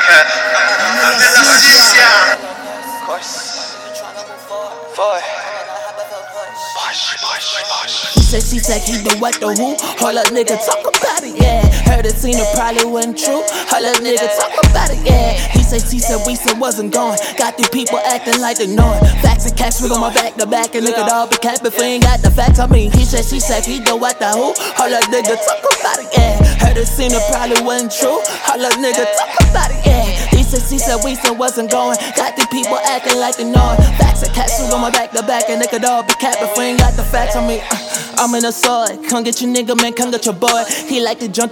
She said, he the what the who. Hold up, nigga, talk about it, yeah. Heard it, seen it, probably wasn't true. Hold up, nigga, talk about it, yeah. He said, we said wasn't going. Got these people acting like they know it. Facts and cash, we gon' my back to back, and nigga, all be capped if we ain't got the facts. I mean, he said, he the what the who. Hold up, nigga, talk about it, yeah. Heard it, seen it, probably wasn't true. Hold up, nigga, talk about it, yeah. He said, we said wasn't going. Got these people acting like they know it. Facts and cash, we gon' my back to back, and nigga, all be capped if we ain't got the facts. I mean, I'm in a sword. Come get your nigga, man. Come get your boy. He like to jump.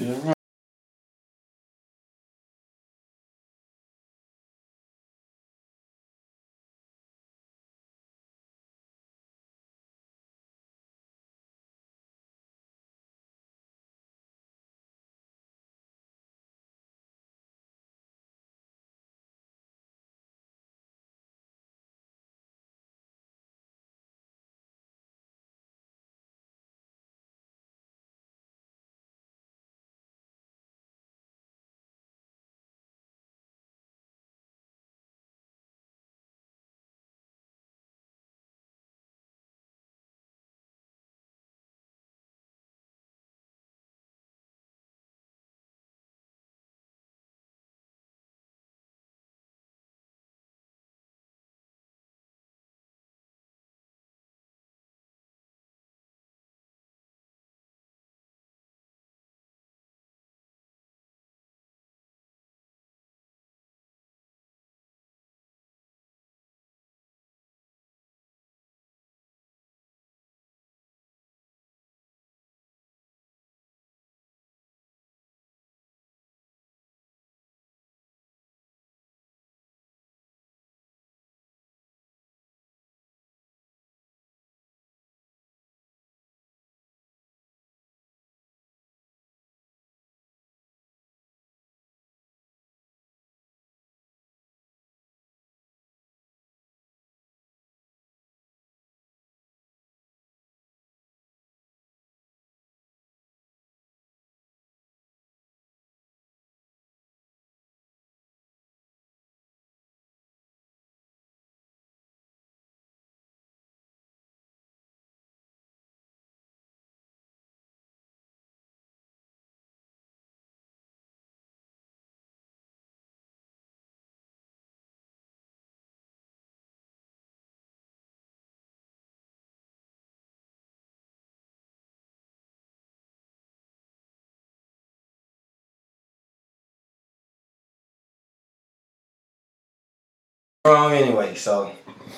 Wrong anyway, so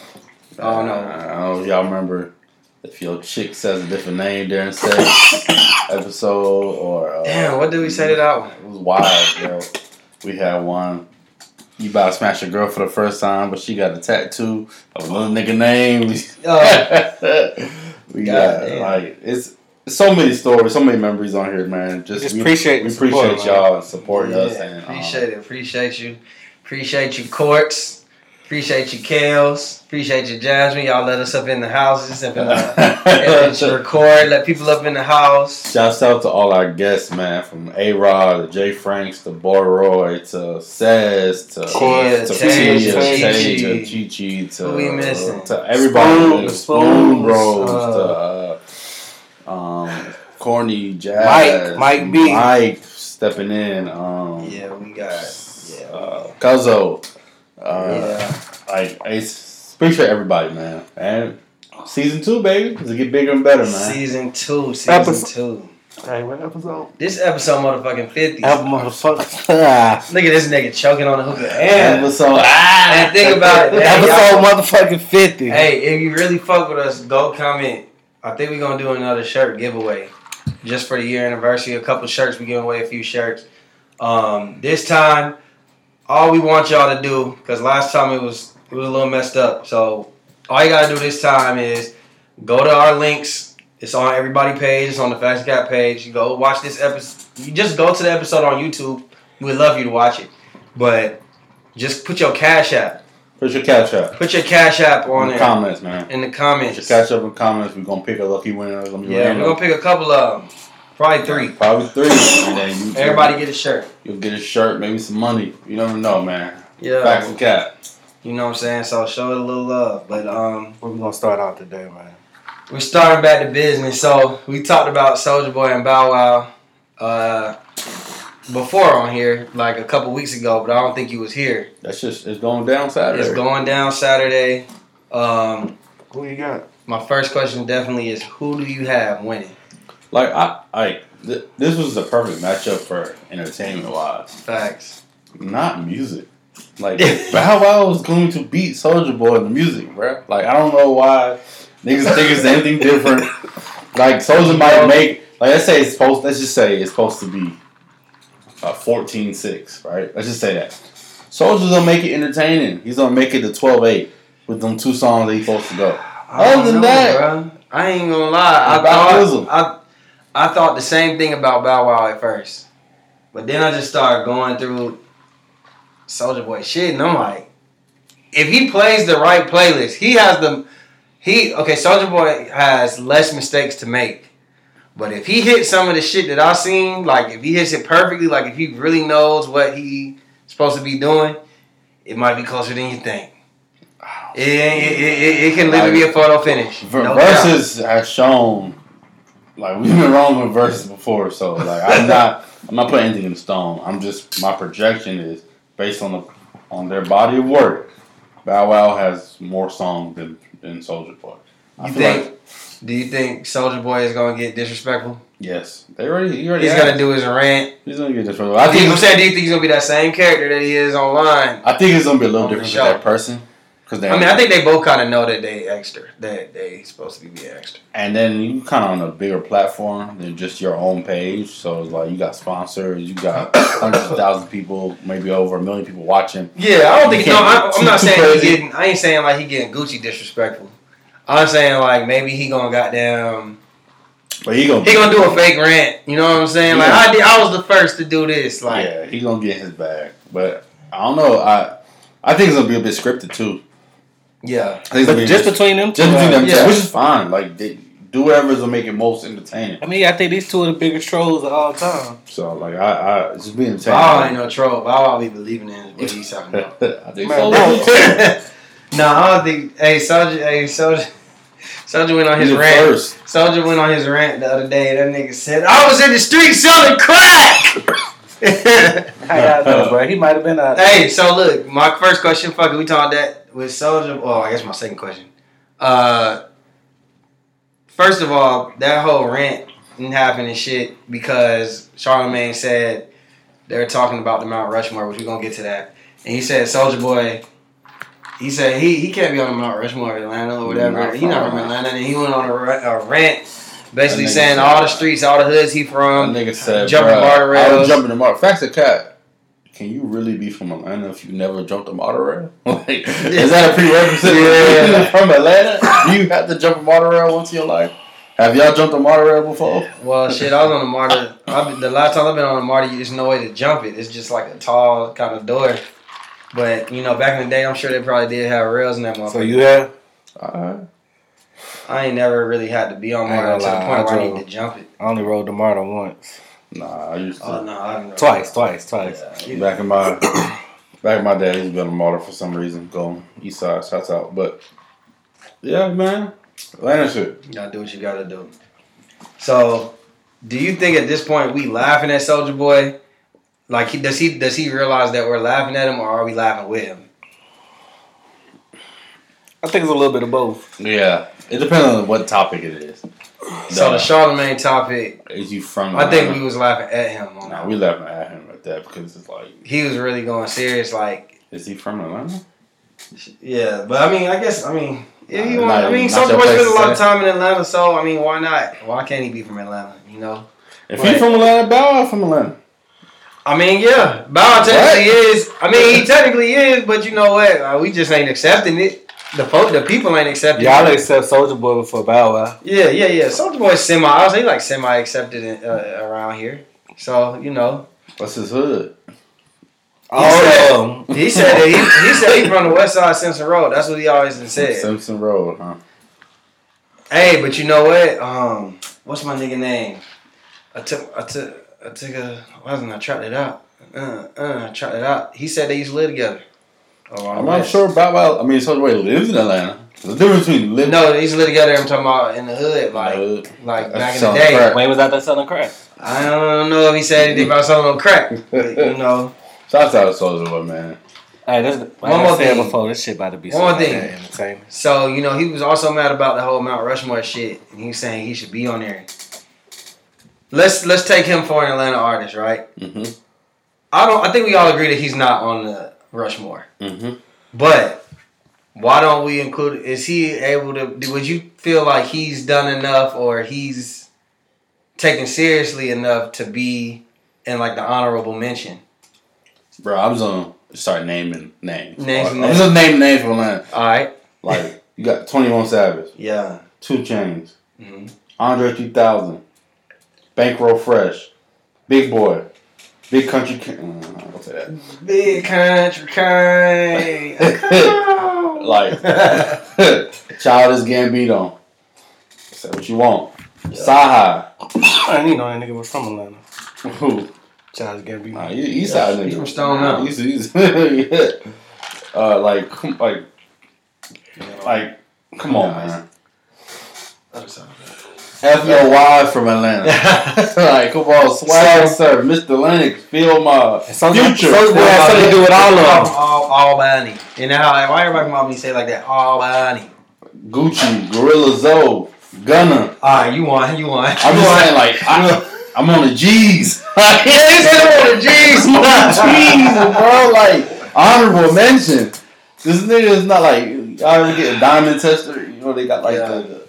I don't know. I don't know if y'all remember if your chick says a different name during sex episode or Damn, what did we say to that one? It was wild, yo. We had one. You about to smash a girl for the first time, but she got a tattoo of a little nigga name. We got like it's so many stories, so many memories on here, man. We appreciate y'all and supporting us. And appreciate you, Courts. Appreciate you, Kales. Appreciate you, Jasmine. Y'all let us up in the houses and record. Let people up in the house. Shouts out to all our guests, man. From A-Rod to Jay Franks to Boy Roy to Sez to Tia to Chi-Chi to who we missing? To everybody. The Spoon Bros to Corny Jazz. Mike B. Mike stepping in. We got Cuzzo. I appreciate everybody, man. And season 2, baby. It's get bigger and better, man. Season 2. Hey, what episode? This episode motherfucking 50. Motherfucker. Look at this nigga choking on the hookah. Episode. And think about it. Episode motherfucking 50. Hey, if you really fuck with us, go comment. I think we're gonna do another shirt giveaway. Just for the year anniversary. A couple shirts. We giving away a few shirts. This time, all we want y'all to do, because last time it was a little messed up. So all you gotta do this time is go to our links. It's on everybody's page. It's on the Facts Cat page. You go watch this episode. You just go to the episode on YouTube. We'd love you to watch it. But just put your Cash App. Put your Cash App. Put your Cash App on there. Comments, man. In the comments. Put your Cash App in the comments. We're going to pick a lucky winner. We're going to pick a couple of them. Probably 3. Probably 3. And then everybody get a shirt. You'll get a shirt, maybe some money. You never know, man. Yeah. Facts and cap. You know what I'm saying? So show it a little love. But where we gonna start out today, man? We're starting back to business. So we talked about Soulja Boy and Bow Wow before on here, like a couple weeks ago, but I don't think you was here. It's going down Saturday. It's going down Saturday. Who you got? My first question definitely is, who do you have winning? Like this was the perfect matchup for entertainment wise. Facts. Not music. Like Bow Wow is going to beat Soulja Boy in the music, bro. Like I don't know why niggas think it's anything different. Like Soulja might make let's just say it's supposed to be 14-6, right? Let's just say that. Soulja's gonna make it entertaining. He's gonna make it to 12-8 with them 2 songs that he's supposed to go. Other than that, bro, I ain't gonna lie. I thought the same thing about Bow Wow at first, but then I just started going through Soulja Boy shit, and I'm like, if he plays the right playlist, Soulja Boy has less mistakes to make. But if he hits some of the shit that I seen, like if he hits it perfectly, like if he really knows what he's supposed to be doing, it might be closer than you think. It can literally be a photo finish. Versus has shown, like we've been wrong with verses before, so like I'm not putting anything in stone. My projection is based on their body of work. Bow Wow has more songs than Soulja Boy. Do you think Soulja Boy is gonna get disrespectful? Yes, he's gonna do his rant. He's gonna get disrespectful. Do you think he's gonna be that same character that he is online? I think it's gonna be a little different for that person. I think they both kind of know that they extra, that they supposed to be extra. And then you kind of on a bigger platform than just your own page. So it's like you got sponsors, you got hundreds of thousands of people, maybe over 1 million people watching. Yeah, I don't think. I'm not saying I ain't saying like he getting Gucci disrespectful. I'm saying like maybe he gonna goddamn. But he gonna do a fake rant. You know what I'm saying? Like I was the first to do this. Like yeah, he gonna get his bag. But I don't know. I think it's gonna be a bit scripted too. Yeah, but just between them two, which is fine. Like they do whatever's gonna make it most entertaining. I mean, I think these 2 are the biggest trolls of all time. So like I just be entertaining. Bow Wow ain't no troll. Bow Wow be believing in what he's talking about. I think so. No, I don't think. Soulja went on his rant. Soulja went on his rant the other day. That nigga said, "I was in the street selling crack." I know, bro. He might have been out. Hey, so look, my first question, fuck it, we talked that with Soulja. Well, I guess my second question. First of all, that whole rant didn't happen and shit because Charlamagne said they're talking about the Mount Rushmore, which we're gonna get to that. And he said Soulja Boy. He said he can't be on the Mount Rushmore of Atlanta or whatever. He's not from Atlanta, and he went on a rant. Basically saying all the streets, all the hoods he from, nigga said, jumping martyr rails. I was jumping the martyr. Facts of cat. Can you really be from Atlanta if you never jumped a martyr rail? Like, is that a prerequisite? Yeah. From Atlanta? Do you have to jump a martyr rail once in your life? Have y'all jumped a martyr rail before? Well, shit, I was on a martyr. The last time I've been on a martyr, there's no way to jump it. It's just like a tall kind of door. But, you know, back in the day, I'm sure they probably did have rails in that motherfucker. So you have? I ain't never really had to be on Martyr to the point where I need to jump it. I only rode the Martyr once. Nah, I used to. Oh, no, I didn't Twice. Yeah, back in my day, I used to be on a Martyr for some reason. Going east side, shouts out. But, yeah, man. Atlanta shit. You gotta do what you gotta do. So, do you think at this point we laughing at Soulja Boy? Like, does he realize that we're laughing at him, or are we laughing with him? I think it's a little bit of both. Yeah, it depends on what topic it is. So the Charlamagne topic, is you from? I think we was laughing at him. Nah, we laughing at him at that because it's like he was really going serious. Like, is he from Atlanta? Yeah, but I mean, if he want, Soulja Boy spent a lot of time in Atlanta, so I mean, why not? Why can't he be from Atlanta? You know, if he's from Atlanta, Bow Wow from Atlanta. I mean, yeah, Bow Wow technically is. I mean, he technically is, but you know what? We just ain't accepting it. The people ain't accepting it. Y'all accept Soulja Boy for Bow Wow. Yeah. Soulja Boy is I would say like semi accepted around here. So, you know. What's his hood? He said he from the West Side Simpson Road. That's what he always said. Simpson Road, huh? Hey, but you know what? What's my nigga name? I tried it out. I tried it out. He said they used to live together. Oh, I'm not sure Bow Wow. I mean, Soulja Boy lives in Atlanta. The difference between living. No, they used to live together. I'm talking about in the hood, like back in the day. Crack. Wayne was out there selling crack. I don't know if he said anything about selling no crack. But, you know. Shouts out to Soulja Boy, man. Hey, this One more thing. before, this shit about to be One more so thing. entertaining. So, you know, he was also mad about the whole Mount Rushmore shit. And he was saying he should be on there. Let's take him for an Atlanta artist, right? Mm-hmm. I think we all agree that he's not on the Rushmore. Mm-hmm. But why don't we include? Is he able to? Would you feel like he's done enough, or he's taken seriously enough to be in like the honorable mention? Bro, I'm just gonna start naming names. I'm just naming names from Atlanta. All right. Like you got 21 Savage, Yeah. 2 Chainz, Mm-hmm. Andre 3000, Bankroll Fresh, Big Boy, Big Country. I'll say that. Big country kind. Like Childish Gambino. Say what you want. Saha. I didn't even know that nigga was from Atlanta. Who? Childish Gambino. Nah, he's out He's nigga. from Stone Mountain. He's yeah. Like, come on, man. FLY from Atlanta. Like, come on, swag sir, Mr. Lennox, feel my future. Soulja Boy has something to do with all of them. All Bonnie. And how why everybody want me to say like that? All Bonnie. Gucci, Gorilla Zoe, Gunna. Alright, you won. I'm just saying, like, I'm on the G's. Yeah, he said I'm on the G's. I'm on the G's, bro. Like, honorable mention. This nigga is not like, y'all ever get a diamond tester? You know, they got like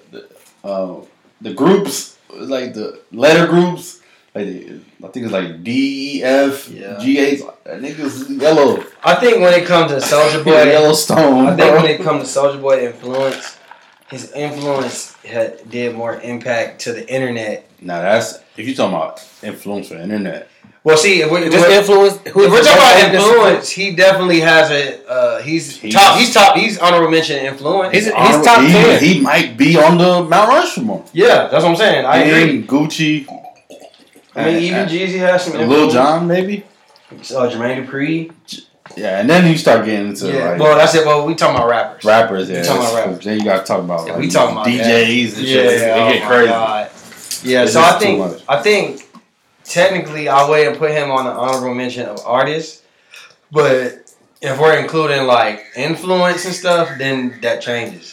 the groups, like the letter groups. Like I think it's like D, E, F, G, H. That nigga's yellow. I think when it comes to Soulja Boy, Yellowstone. I think when it comes to Soulja Boy influence, his influence did more impact to the internet. Now that's if you're talking about influence for the internet. Well, see, if we're influence. talking about influence, he definitely has a. He's top. He's honorable mention influence. He's top 10. He might be on the Mount Rushmore. Yeah, that's what I'm saying. I agree. Gucci. I mean, even Jeezy has some influence. Lil Jon, maybe. Jermaine Dupri. Yeah, and then you start getting into like. Well, that's it. Well, we talking about rappers. Rappers, yeah. We talking about rappers. Then you got to talk about Yeah, like, we talking about DJs and shit. Yeah, They get crazy. God. Yeah, It's so just too much. I think technically I'll wait and put him on the honorable mention of artists, but if we're including like influence and stuff, then that changes.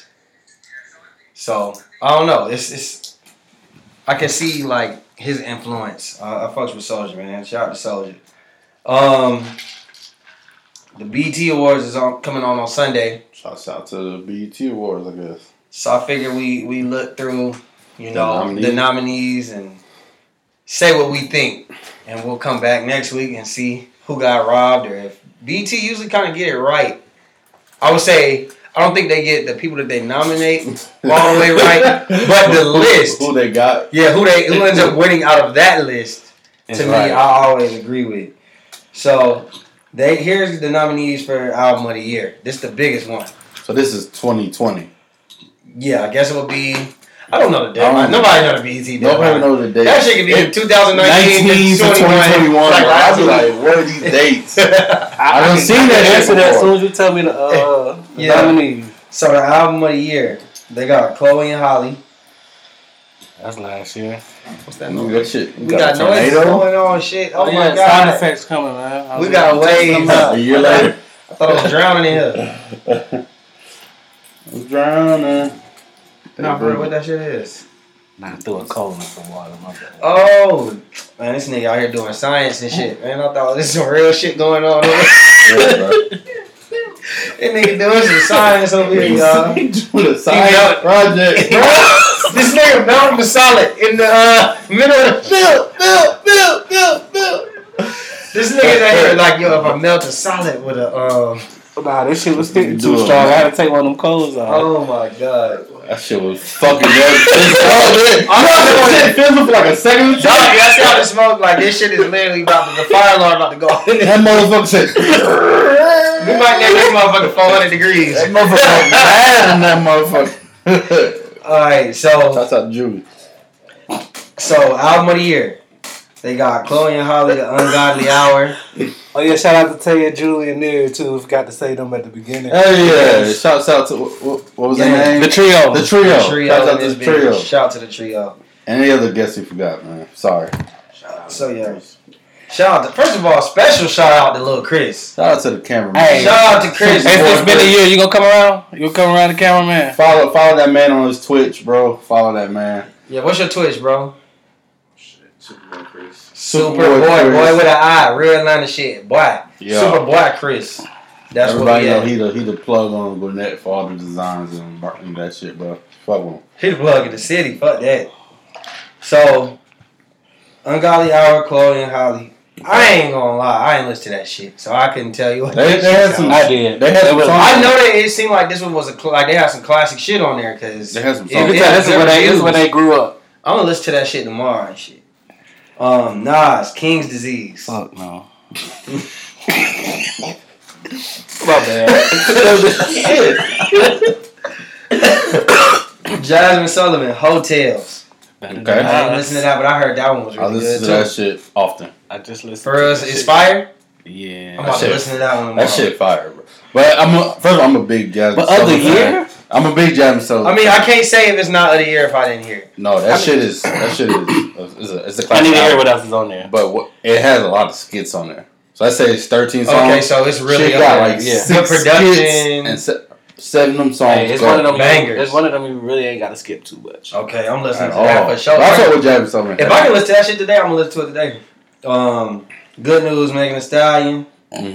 So I don't know. It's I can see like his influence. I fucks with Soulja, man. Shout out to Soulja. The BET Awards is coming on Sunday. Shouts out to the BET Awards, I guess. So I figure we look through, you know, The the nominees and say what we think, and we'll come back next week and see who got robbed, or if BET usually kind of get it right. I would say I don't think they get the people that they nominate all the way right, but the list, Who they got? yeah, who ends up winning out of that list. It's To right. me, I always agree with. So here's the nominees for album of the year. This is the biggest one. So this is 2020. Yeah, I guess it would be. I don't know the I don't deadline. know. Nobody know the BET deadline. Nobody knows the date. That shit could be It- 2019 19 to 2021. Like, I'll be like, what are these dates? I done seen that Answer shit that as before. soon as you tell me the Yeah. nominees. So the album of the year, they got Chloe and Holly. That's last year. What's that We noise? got shit. We got noise going on. Shit. Oh my Sound god. effects coming, man. We got waves. A year later. I thought I was drowning in here. I'm drowning. Nah, bro, what that shit is? Nah, I threw a cold in some water. My bad. Oh, man, this nigga out here doing science and shit. Man, I thought this is some real shit going on. Yeah, bro. This nigga doing some science over here, y'all. Doing a science project. This nigga melting the solid in the middle of the build. This nigga's out here like, yo, if I melt a solid with a Nah, this shit was sticking too Do it, strong. I man. had to take one of them coals off. oh my god. That shit was fucking good. It feels like a second. Dog, that's how the smoke, like this shit is literally the fire alarm about to go off. That motherfucker said. We might get this motherfucker 400 degrees. That motherfucker mad in that motherfucker. Alright, so That's out Julie. album of the year. They got Chloe and Holly, The Ungodly Hour. Oh yeah, shout out to Tay and Julie and Near too. Forgot to say them at the beginning. Hey, yeah. Shouts out to what was their name? The trio. The trio. The trio. Shouts out to the trio. Shout out to the trio. Any other guests you forgot, man? Sorry. So yeah. Shout out to, first of all, special shout out to Lil Chris. Shout out to the cameraman. Hey. Shout out to Chris. It's been a year. You gonna come around? You gonna come around the cameraman? Follow that man on his Twitch, bro. Follow that man. Yeah, what's your Twitch, bro? Superboy Chris. Superboy, boy with an eye, real Atlanta shit, boy. Yeah. Superboy Chris. That's Everybody what know he the plug on Gwinnett for all the designs and that shit, bro. Fuck him. he the plug in the city. Fuck that. So, Ungodly Hour, Chloe and Holly. I ain't gonna lie, I ain't listen to that shit, so I couldn't tell you what They that had shit some. sound. I did. They had some songs. I know that it seemed like this one was like they had some classic shit on there because They had some it- songs. it Yeah, had this is good where they reviews. grew up. I'm gonna listen to that shit tomorrow and shit. Nas, King's Disease. Fuck no. My bad. Jasmine Sullivan, Hotels. Okay. I didn't listen to that, but I heard that one was I really listen good to that too. shit often. I just listened. For us, it's fire. Yeah. I'm about to shit- listen to that one tomorrow. That shit fire, bro. But first of all, I'm a big Jasmine. But other Sullivan fan. year? I'm a big Jasmine Sullivan. I mean, I can't say if it's not of the year if I didn't hear it. No, that shit is it's a classic. I need to hear album. what else is on there. But it has a lot of skits on there. So I say it's 13 songs. Okay, so it's really Shit got up like there. yeah. 6 Good production. skits and 7 of them songs. Hey, it's go one of them bangers. It's one of them you really ain't got to skip too much. Okay, I'm listening at to that all. for sure. But I fuck with Jasmine Sullivan. If I can listen to that shit today, I'm gonna listen to it today. Good News, Megan Thee Stallion.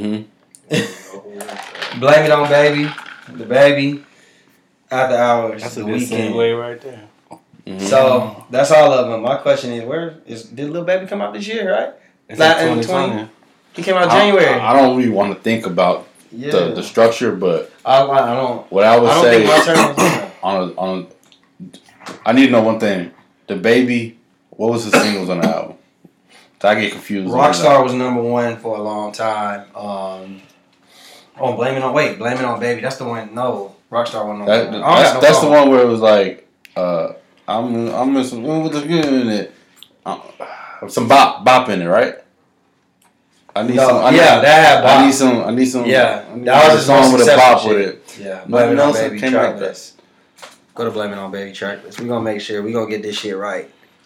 Mm-hmm. Blame It on Baby, The Baby, After Hours, That's a The good Weekend. segue right there. Mm-hmm. So that's all of them. My question is, did Lil Baby come out this year? Right? It's Not like in 2020. He came out January. I don't really want to think about Yeah. the structure, but I don't. what I would I don't say think my turn was on I need to know one thing. The Baby, what was the singles on the album? So I get confused. Rockstar was number one for a long time. Blame It on Baby. That's the one. No, Rockstar wasn't number one. That's the one where it was like, I'm missing with the good in it. Some bop in it, right? I need some. that had bop. I need some. Yeah, I need that was a his song most with a bop successful with shit. it. Yeah, Nothing Blame It on else Baby came track like that. list. Go to Blame It on Baby track list. We're gonna make sure we're gonna get this shit right.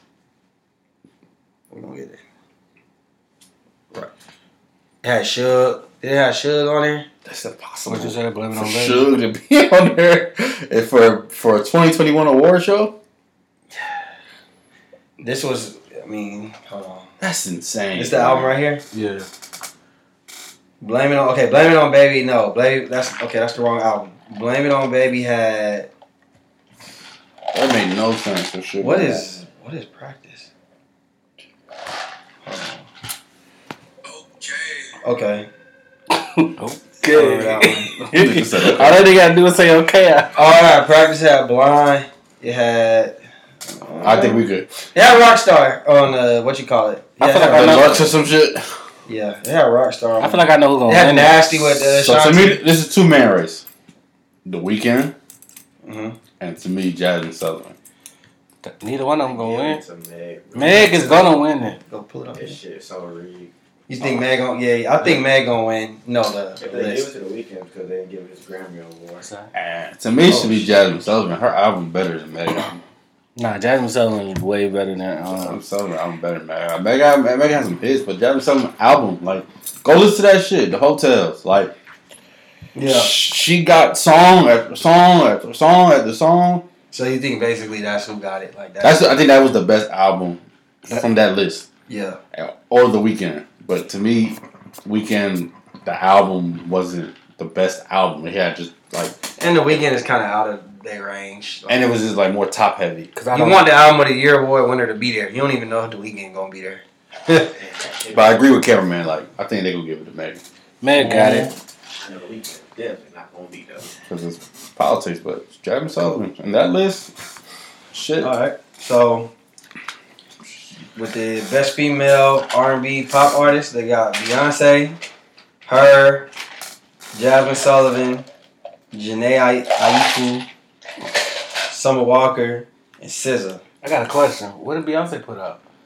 We're gonna get it right. It had Suge. Did it have Suge on there? That's impossible. What you said? Blame it on For Baby. Suge to be on there and for a 2021 award show. This was. I mean, hold on. That's insane. This the album right here. Yeah. Blame It on Baby. No, that's the wrong album. Blame It on Baby had. That made no sense for sure. What is practice? Okay. Okay. That one. All they gotta do is say okay. All right, practice had Blind. It had. I think we could. It had Rockstar on what you call it? I Yeah, feel it like had I know- Lunch or some shit. Yeah, it had Rockstar. I feel like I know who's it gonna had win. Nasty with So to Shanti. me, this is 2-man race. The Weeknd Mhm. and to me, Jasmine Sullivan. Neither one of them gonna win. It's a Meg. Meg is gonna win it. Go pull it up. This shit so rigged. You think Meg gonna? Yeah, I think Meg gonna win. No, the If they gave it list. to the Weeknd because they didn't give him his Grammy award. To me, it should be Jasmine Sullivan. Her album better than Megan. Nah, Jasmine Sullivan is way better than Jasmine Sullivan album better than Megan. Megan has some hits, but Jasmine Sullivan album, like, go listen to that shit. The Hotels, like, Yeah. she got song after song after song after song. So you think basically that's who got it like that? I think that was the best album from that list, Yeah. or The Weeknd. But to me, Weeknd, the album wasn't the best album. It had just like, And the Weekend is kind of out of their range. and it was just like more top heavy. Cause I You don't want the album of the year award winner to be there. You don't even know if the Weekend gonna be there. But I agree with cameraman. Like, I think they gonna give it to Megan Meg got it. I know the Weeknd definitely not gonna be though. because it's politics. But it's Jasmine Sullivan and that list, shit. All right. So with the best female R&B pop artist, they got Beyonce, her, Jasmine Sullivan, Janae Aiko, Summer Walker, and SZA. I got a question. What did Beyonce put out?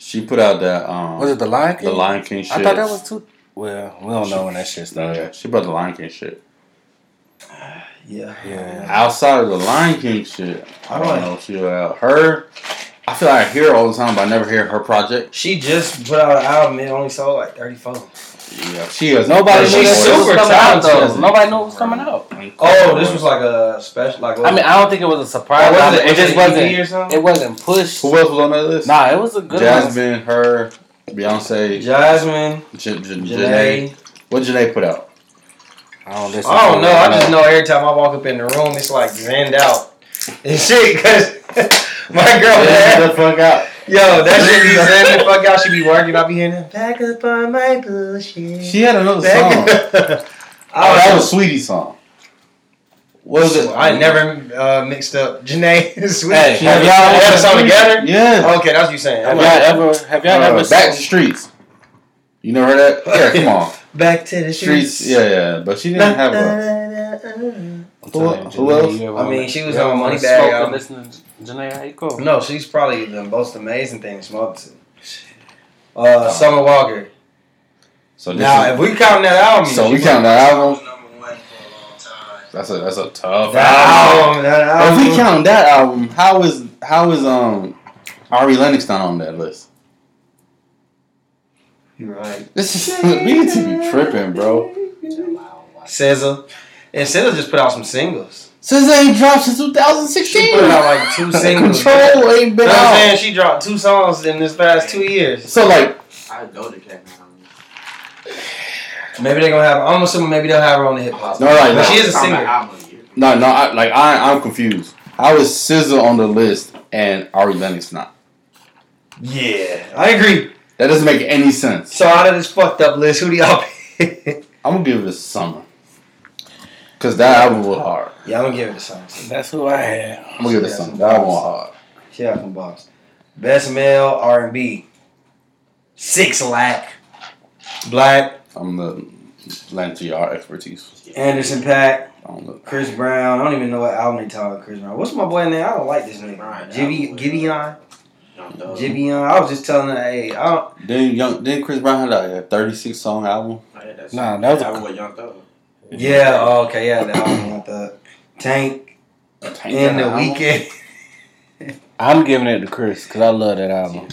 She put out that Was it the Lion King? The Lion King shit. I thought that was too. Well, we don't know when that shit started. Yeah, she put out the Lion King shit. Yeah. Yeah. Outside of the Lion King shit, I don't know. She her. I feel like I hear her all the time, but I never hear her project. She just put out an album. It only sold like 34. Yeah, she has. Nobody knew She's that was super coming out talented. though. Nobody knew it was coming out. Oh, this was like a special. Like I mean, I don't think it was a surprise. Oh, was it just Was it EP or wasn't. something? It wasn't pushed. Who else was on that list? Nah, it was a good one. Jasmine, her, Beyonce, Jasmine, Janae. Janae. What Janae put out? I don't listen. I don't know. I just know every time I walk up in the room, it's like zenned out and shit. Cause my girl, Get the fuck out. yo, that shit be zenned the fuck out. She be working. I be hearing that back up on my bullshit. She had another song. Oh, that was Sweetie's song. What was it? I never mixed up Janae and Sweet. Hey, She have had y'all a ever song seen- together? Yeah. Okay, that's what you saying. Have I'm y'all like, ever Back seen- Streets. You never heard that? Yeah, come on. back to the Streets. streets. Yeah. But she didn't have a. Who else? I mean, she was You on ever Moneybag smoke and album. listen to Janae Aiko? No, she's probably the most amazing thing to smoke to. Summer Walker. So this Now, is, if we count that album, so we count that album. That's a tough that album. album. That But album. if we count that album, how is Ari Lennox not on that list? You're right. This is we need to be tripping, bro. SZA. And SZA just put out some singles. Since they ain't dropped since She 2016. put out like 2 singles. Control ain't You been know what I'm out. saying? She dropped 2 songs in this past 2 years. So like, I know the cat now. Maybe they're gonna have. I'm assuming maybe they'll have her on the hip hop. No, right, but no. she is a singer. I'm confused. How is SZA on the list and Ari Lennox not? Yeah, I agree. That doesn't make any sense. So out of this fucked up list, who do y'all pick? I'm gonna give it to Summer. Cause that album was hard. Yeah, I'm gonna give it to Summer. That's who I had. I'm gonna give it to Summer. That album was hard. She had some box. Best male R&B. 6 Lack. Black. I'm the lend to your expertise. Anderson .Paak. I don't know. Chris Brown. I don't even know what album they talking about Chris Brown. What's my boy name? I don't like this nigga. Giveon. Giveon. I was just telling her, hey, I don't. Didn't Chris Brown have like a 36 song album? Nah, that was a- what Young Thug. Yeah, oh, okay, yeah, the album with the Tank in the weekend. I'm giving it to Chris because I love that album.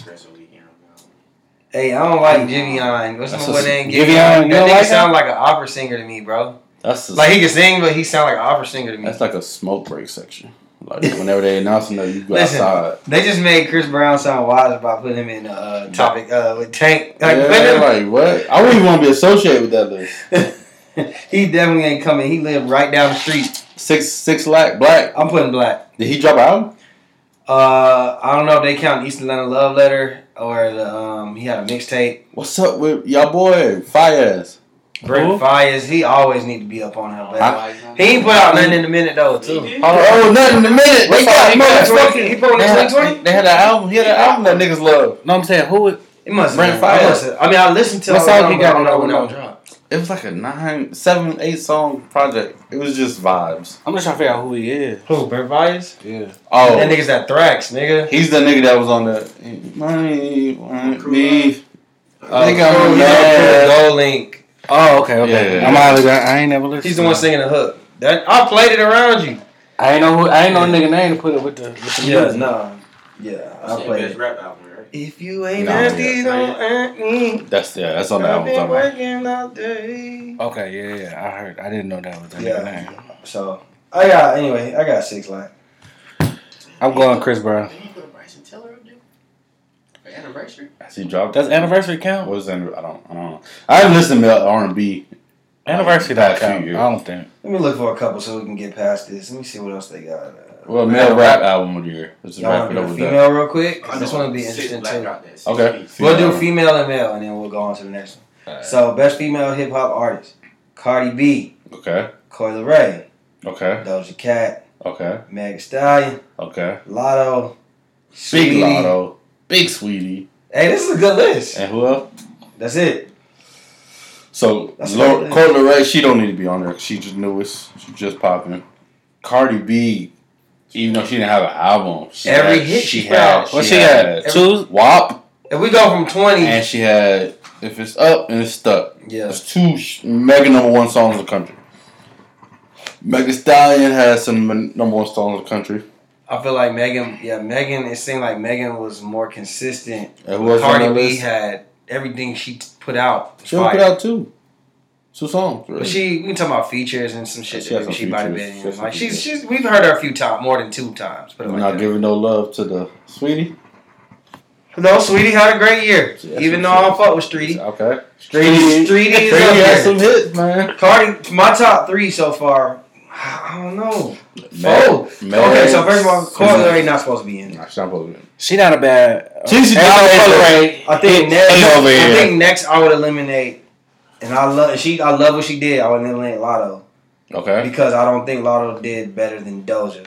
Hey, I don't like Giveon. What's That's my boy a- name? Giveon, you That don't nigga like sound like an opera singer to me, bro. That's Like he can sing, but he sound like an opera singer to me. that's like a smoke break section. Like whenever they announcing that you go Listen, outside. they just made Chris Brown sound wise by putting him in the topic with Tank. Like, Yeah, like what? I wouldn't even want to be associated with that list. he definitely ain't coming. He lived right down the street. 6 Black. I'm putting Black. Did he drop an album? I don't know if they count East Atlanta Love Letter or the he had a mixtape. What's up with y'all boy Fayez? Brent Fires, he always need to be up on her. I- He ain't put out nothing in a minute though too. Oh, nothing in a minute. They got motherfucking. He put on They had, 2020. they had an album. He had an album that niggas love. No, I'm saying who it? It must Brent have. Fires. I mean, I listened to. What it, song he but got I don't on know when that that one? dropped. It was like a 9, 7, 8 song project. It was just vibes. I'm just trying to figure out who he is. Who? Brent Fires? Yeah. Oh, That nigga's that Thrax, nigga. he's the nigga that was on the money, me. Nigga, He's I'm on mad. Gold Link. Oh, okay. Yeah. I'm out of that. I ain't never listened. He's the one singing the hook. That I played it around you. I ain't know who. I ain't know nigga name to put it with the music. no. Yeah, I played Best it. rap album, right? If you ain't Nah, happy, yeah. don't hurt me. That's on the I've album. been Talking about. working all day. Okay, yeah. I heard. I didn't know that was that Yeah. nigga name. So I got 6 Lack. I'm going Chris Brown. Did he put a Bryson Tiller up there? For anniversary? Has he dropped? Does anniversary count? What was that? I don't know. I haven't listened to R&B. Anniversary Past don't few count. years. I don't think. Let me look for a couple so we can get past this. Let me see what else they got. Well, male rap album of the year. Let's just Y'all wrap want it to up do a with that. female real quick? 'Cause I this know one will be Six interesting Black too. dropped that. Okay. We'll do Female. female and male, and then we'll go on to the next one. Alright. So, best female hip hop artist: Cardi B, Okay. Coi Leray, Okay. Doja Cat, Okay. Meg Thee Stallion, Okay. Lotto, Big Sweetie. Lotto. Big Sweetie. Hey, this is a good list. And who else? That's it. So, That's Coi right. Leray, she don't need to be on there. She just newest. She just popping. Cardi B, even though she didn't have an album, Every hit she put out. What she got? Two. WAP. If we go from 20, And she had If It's Up and It's Stuck. yeah. There's two mega number one songs in the country. Megan Thee Stallion has some number one songs in the country. I feel like Megan. It seemed like Megan was more consistent. And who else on Cardi that B list? had everything she put out. She only put out two songs. Really. But we can talk about features and some shit She has that some she might have features. been She has in. some Like features. she's we've heard her a few times, more than 2 times. Put it You're like not that. giving no love to the Sweetie. No, Sweetie had a great year. She had Even some though I don't shit. fuck with Streety. Okay. Streety is up has there. some hits, man. Cardi, my top 3 so far. I don't know. Meg- Okay, so first of all, Cardi already not supposed to be in. Nah, she's not supposed to be. She not a bad. She's Ain't no color rate. I think over here. next I would eliminate, and I love what she did. I would eliminate Lotto Okay. because I don't think Lotto did better than Doja.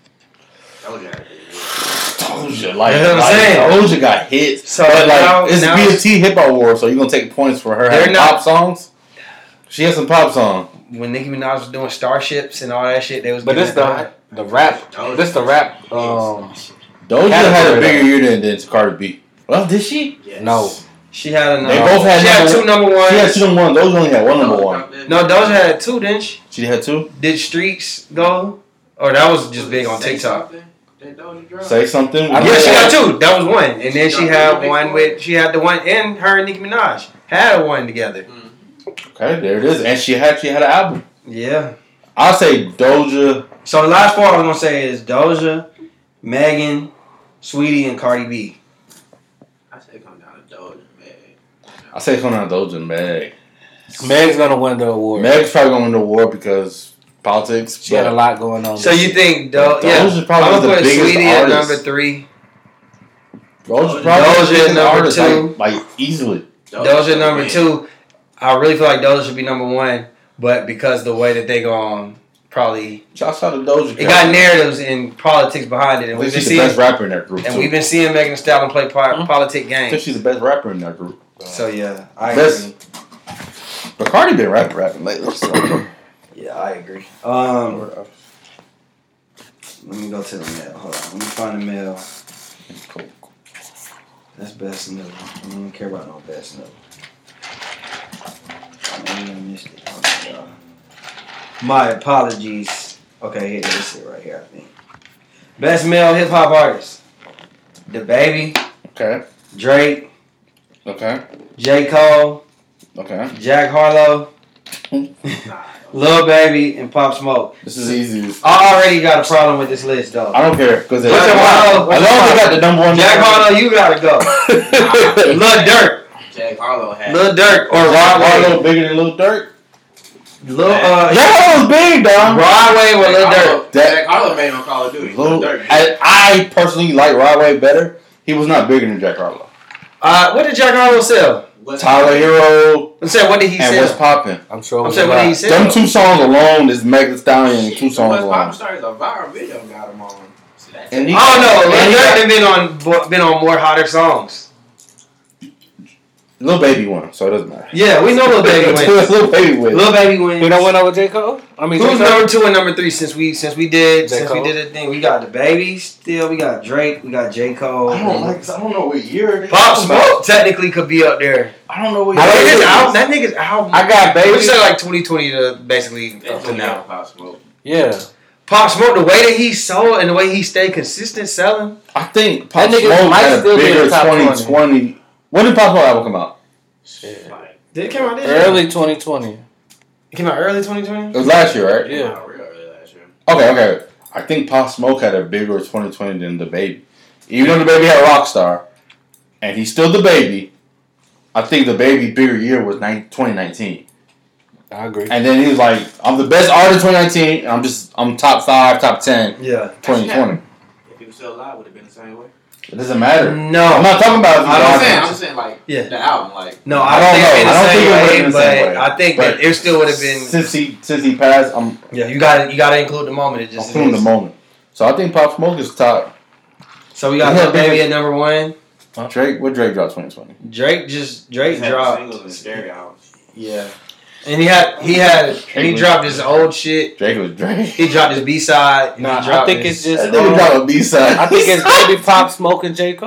Doja, like, You know what I'm saying? Doja got hits. So but now- it's now- BET Hip Hop Award, so you're gonna take points for her They're having not- pop songs. She has some pop songs. When Nicki Minaj was doing Starships and all that shit, they was. But giving this it the rap. This the rap. Doja Category had a though. bigger year than Cardi B. Well, did she? Yes. No. She had a They both had She had number 2 number ones. She had two number one. Doja only had one number one. No, Doja had 2, didn't she? She had two. Did Streets go? Or that was just big on TikTok. Say something. I Yeah, she got Yeah. 2. That was 1, and then she had one with. She had the one, and her and Nicki Minaj had one together. Okay, there it is. And she had an album. Yeah. I'll say Doja. So the last 4 I was gonna say is Doja, Megan, Sweetie, and Cardi B. I say come down to Doja, man. I say it's going on Doja and Meg. Meg's gonna win the award. Meg's probably going to win the award because politics. She had a lot going on. So this you year. think Doja's Yeah, probably I'm the gonna put biggest Sweetie at artist. number 3. Doja's probably Doja the biggest number artist, 2. like easily. Doja number 2. I really feel like Doja should be number 1, but because the way that they go on, probably Shouts out to Doja. it got narratives and politics behind it, and I we've think been she's the best seeing rapper in that group. and too. we've been seeing Megan Thee Stallion play politic I think games. she's the best rapper in that group. So yeah, I Best- agree. But Cardi been rapping lately. So. Yeah, I agree. Let me go to the mail. Hold on, let me find the mail. That's best note. I don't care about no best note. I missed it. Hold on, y'all. My apologies. Okay, here, this is it right here, I think. Best male hip hop artist: The Baby, Okay. Drake, Okay. J. Cole, Okay. Jack Harlow, Lil Baby, and Pop Smoke. This is easy. I already got a problem with this list, though. I don't care because as What's your problem? long as they got the number one. Jack Harlow, you gotta go. Lil Durk, Jack Harlow had. Lil Durk, or Rod Rod Wave. Harlow bigger than Lil Durk. Jack Jack Harlow's big, dog. Rod Wave or Lil Durk. Jack Harlow made on Call of Duty. I personally like Rod Wave better. He was not bigger than Jack Harlow. What did Jack Harlow sell? Tyler Hero I'm saying, what did he and What's sell? Poppin'. I'm sure. I'm saying, what did he sell? Them 2 songs alone is Megan Thee Stallion and 2 songs West Pop alone. Star is a viral video got him on. See, that's And it. he- I don't know. and he Lil got- Durk done been on more hotter songs. Lil Baby won, so it doesn't matter. Yeah, we know Lil Baby wins. Lil Baby wins. Lil Baby wins. You don't win over J. Cole? I mean, Who's J. Cole? number 2 and number 3 since we did J. Cole. a thing? We got The Baby still. We got Drake. We got J. Cole. I don't know what year. they Pop talking about. Smoke technically could be up there. I don't know what I year. don't it think is. it's out. That nigga's album. I got Baby. We said like 2020 to basically They up to told me now. about Pop Smoke. Yeah. Pop Smoke, the way that he sold and the way he stayed consistent selling. I think Pop That nigga Smoke might had a still be in bigger the top 2020. When did Pop Smoke album come out? Shit. Like, Did it come out this year? Early 2020. It came out early 2020? It was last year, right? Yeah. not real early last year. Okay. I think Pop Smoke had a bigger 2020 than The Baby. Even though The Baby had Rockstar, and he's still The Baby, I think The Baby bigger year was 2019. I agree. And then he was like, I'm the best artist 2019, and I'm top 5, top 10 Yeah. 2020. If he was still alive, would it have been the same way? It doesn't matter. No. I'm not talking about I don't I'm just saying, like, Yeah. the album, like. No, I I don't don't know. think I don't think it it would've would been have the been same the way. same way. I think But that it still would have been. Since he passed, I'm Yeah, you gotta include the moment. It just feeling the is. moment. So I think Pop Smoke is top. So we got Yeah, Lil Baby yeah. at number 1. Drake, what Drake dropped 2020? Drake Just had dropped. singles and stereo. Yeah. And he dropped his old shit. Drake was Drake. He dropped his B-side. Nah, he dropped I think his, it's just. That nigga dropped a B-side. I think it's Baby Pop Smoke and J. Cole.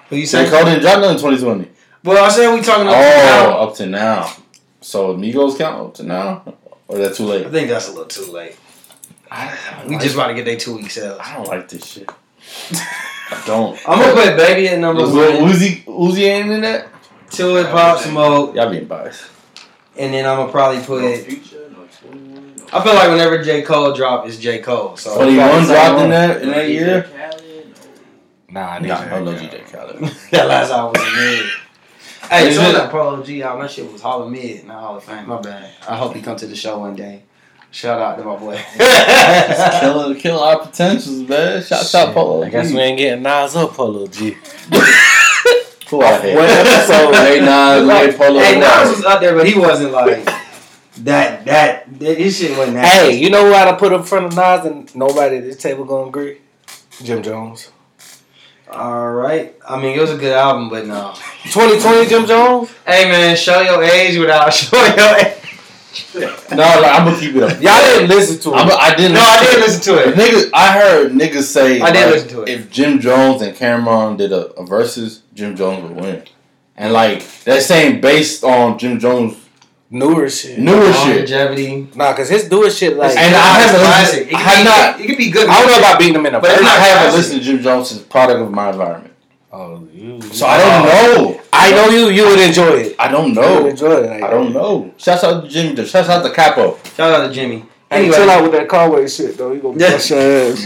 Who you J. saying? Cole didn't drop nothing in 2020. Well, I said we talking about Up to now. So Migos count up to now? Or is that too late? I think that's a little too late. We just about to get their 2 week sales. I don't like this shit. I don't. I'm gonna put Baby at number one. Uzi ain't in that? Two at Pop Smoke, Y'all being biased. and then I'm gonna probably put. Future, no 21, no I feel like whenever J. Cole drop, it's J. Cole. So 21 dropped in that year? Khaled, Nah, No DJ Khaled. that last album was mid. Hey, this was that Polo G album. That shit was Hall of Mid, not Hall of Fame. My bad. I hope he come to the show one day. Shout out to my boy. killing our potentials, man. Shout out Polo. I guess we ain't getting Nas or Polo G. Cool out here. What episode? Hey Nas, hey Polo. Hey, Nas was up there, but he wasn't like that. His shit wasn't that. Hey, you know who I'd put in front of Nas and nobody at this table gonna agree? Jim Jones. All right. I mean, it was a good album, but no. 2020 Jim Jones? Hey, man, show your age without showing your age. No, I'm gonna keep it up. Y'all didn't listen to it. I didn't. No, I did listen to it. Niggas, I heard niggas say I did listen to it. If Jim Jones and Cameron did a versus, Jim Jones would win. And like that saying based on Jim Jones' Newer shit. Longevity. Nah, cause his newer shit like. And I haven't classic. listened. It could be good. I don't know about beating him in a But it's I not haven't classic. listened to Jim Jones since Product of My Environment. Oh, you. So I don't know. I know you would enjoy it. I don't You know. would enjoy it. Like, I don't know. Shouts out to Jimmy. Shouts out to Capo. Shout out to Jimmy. Hey, Anyway, chill out with that Conway shit though. You gonna bust your ass.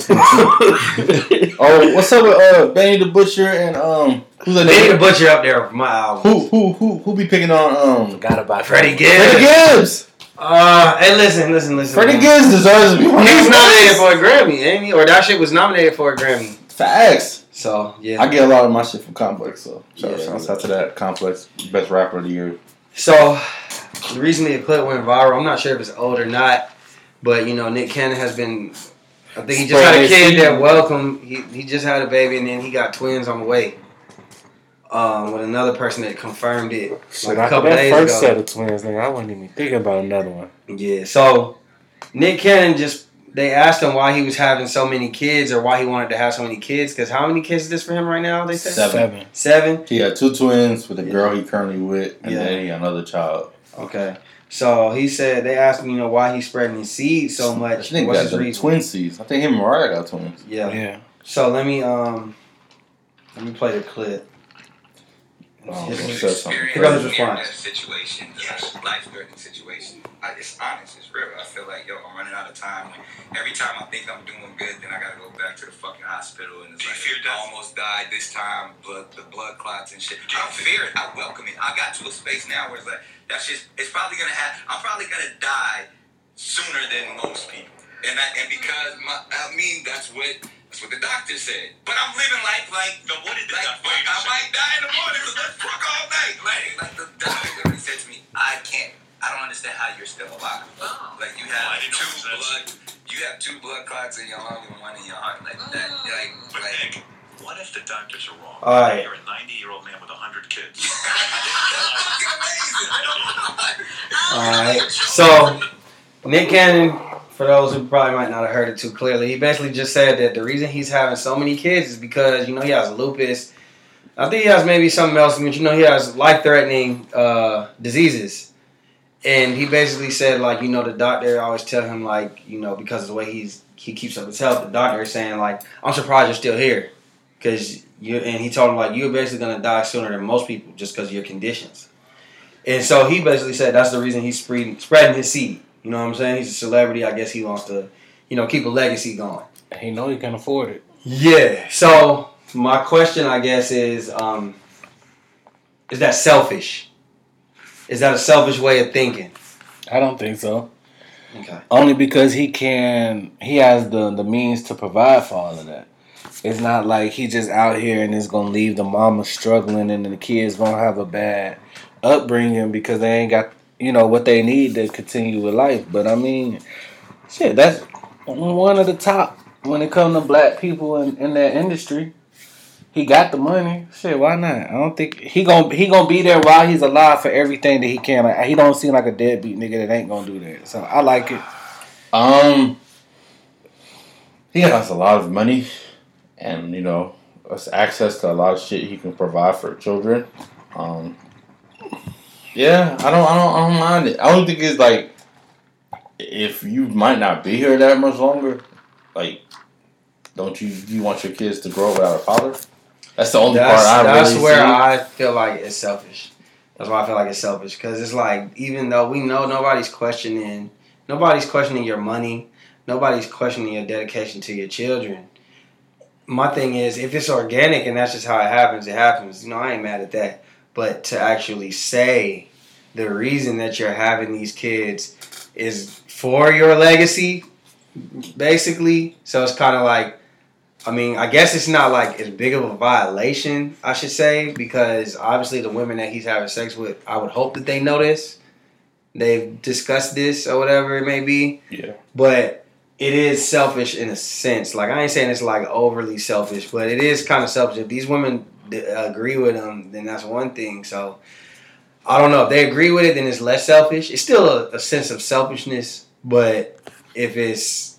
Oh, what's up with Benny the Butcher and who's that they need nigga? a butcher up there for my album. Who be picking on Forgot about Freddie Gibbs. Gibbs. Freddie Gibbs? Hey, listen. Freddie man. Gibbs deserves to be on He was this nominated list. for a Grammy, ain't he? Or that shit was nominated for a Grammy. Facts. So yeah. I get a lot of my shit from Complex, so Yeah. shouts out to that. Complex, best rapper of the year. So recently, a clip went viral. I'm not sure if it's old or not, but you know, Nick Cannon has been. I think he just had a kid that welcome. He just had a baby, and then he got twins on the way. With another person that confirmed it like a couple that days first ago. set of twins, nigga, I wasn't even thinking about another one. Yeah. So Nick Cannon they asked him why he was having so many kids or why he wanted to have so many kids. Because how many kids is this for him right now? They said 7. He had 2 twins with the girl he currently with, and Yeah. then he got another child. Okay. So he said they asked him, why he's spreading his seed so I much. think What's got his the reason? twin seeds. I think him and Mariah got twins. Yeah. Yeah. So let me play the clip. Oh, His- he said something. Here goes his response. Situation, life-threatening situation. It's honest, it's real. I feel like, I'm running out of time. Every time I think I'm doing good, then I gotta go back to the fucking hospital, and it's like, I almost died this time, the blood clots and shit. I fear it, I welcome it. I got to a space now where it's like, that's just, it's probably gonna happen. I'm probably gonna die sooner than most people. And because that's what the doctor said. But I'm living life like, what did the doctor say? I might die in the morning, so let's fuck all night. Like the doctor literally said to me, I don't understand how you're still alive. Like you have two blood clots in your lung and one in your heart. Like that. But Nick, what if the doctors are wrong? All right. You're a 90-year-old man with 100 kids. Alright. So Nick Cannon, for those who probably might not have heard it too clearly, he basically just said that the reason he's having so many kids is because, he has lupus. I think he has maybe something else, but he has life-threatening diseases. And he basically said, the doctor always tell him, because of the way he keeps up his health, the doctor is saying, I'm surprised you're still here. And he told him, you're basically going to die sooner than most people just because of your conditions. And so he basically said that's the reason he's spreading his seed. You know what I'm saying? He's a celebrity. I guess he wants to, keep a legacy going. He know he can afford it. Yeah. So my question, I guess, is that selfish? Is that a selfish way of thinking? I don't think so. Okay. Only because he has the means to provide for all of that. It's not like he just out here and is gonna leave the mama struggling and the kids gonna have a bad upbringing because they ain't got what they need to continue with life. But I mean, shit, that's one of the top when it comes to black people in that industry. He got the money. Shit, why not? I don't think he gonna be there while he's alive for everything that he can. Like, he don't seem like a deadbeat nigga that ain't gonna do that. So I like it. He has a lot of money, and access to a lot of shit he can provide for children. Yeah, I don't mind it. I don't think it's like if you might not be here that much longer, like don't you want your kids to grow up without a father? That's the only part That's really where see. I feel like it's selfish. That's why I feel like it's selfish because it's like even though we know nobody's questioning your money, nobody's questioning your dedication to your children. My thing is if it's organic and that's just how it happens, it happens. You know, I ain't mad at that. But to actually say the reason that you're having these kids is for your legacy, basically. So it's kind of like, I mean, I guess it's not like as big of a violation, I should say, because obviously the women that he's having sex with, I would hope that they know this. They've discussed this or whatever it may be. Yeah. But it is selfish in a sense. Like, I ain't saying it's like overly selfish, but it is kind of selfish. If these women agree with him, then that's one thing. So, I don't know. If they agree with it, then it's less selfish. It's still a sense of selfishness, but if it's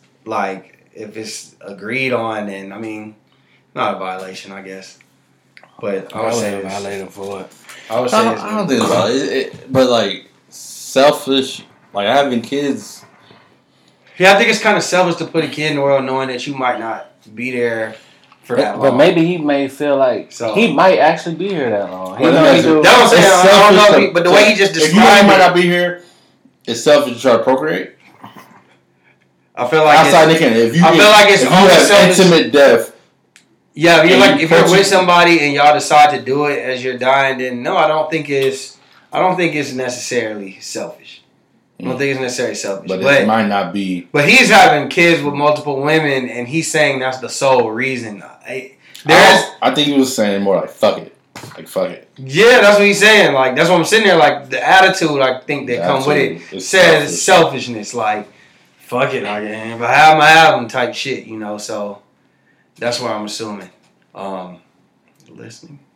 agreed on, then, I mean, not a violation, I guess. But I would say violate him for it. I would say I don't think so. But like selfish, like having kids. Yeah, I think it's kind of selfish to put a kid in the world knowing that you might not be there for that long. But maybe he may feel like he might actually be here that long. That's what I'm saying. I don't know, but the way he just if described you might not be here, it's selfish to try to procreate. I feel like outside Nick, if you have selfish. Intimate death. Yeah, if you're with somebody and y'all decide to do it as you're dying, then no, I don't think it's necessarily selfish. I don't think it's necessarily selfish. But it might not be. But he's having kids with multiple women, and he's saying that's the sole reason. I think he was saying more like fuck it. Like fuck it. Yeah, that's what he's saying. Like that's what I'm sitting there. Like the attitude I think that come with it says selfishness. Like fuck it, like if I have my album type shit, you know. So that's what I'm assuming. Listening.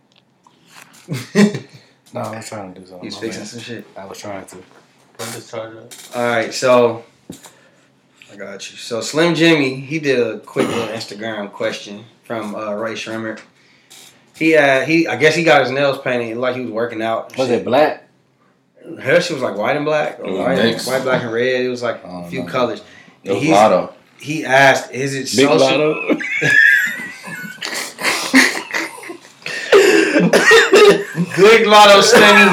No, I was trying to do something. He's fixing some shit. I was trying to. Alright, so I got you. So Slim Jimmy, he did a quick little Instagram question from Ray Shrimmer. I guess he got his nails painted like he was working out. Was it black? Her shit was like white and black, or white, black and red. It was like a few colors. It was Lotto. He asked, "Is it Big social?" Lotto? Good Lotto Slimmy.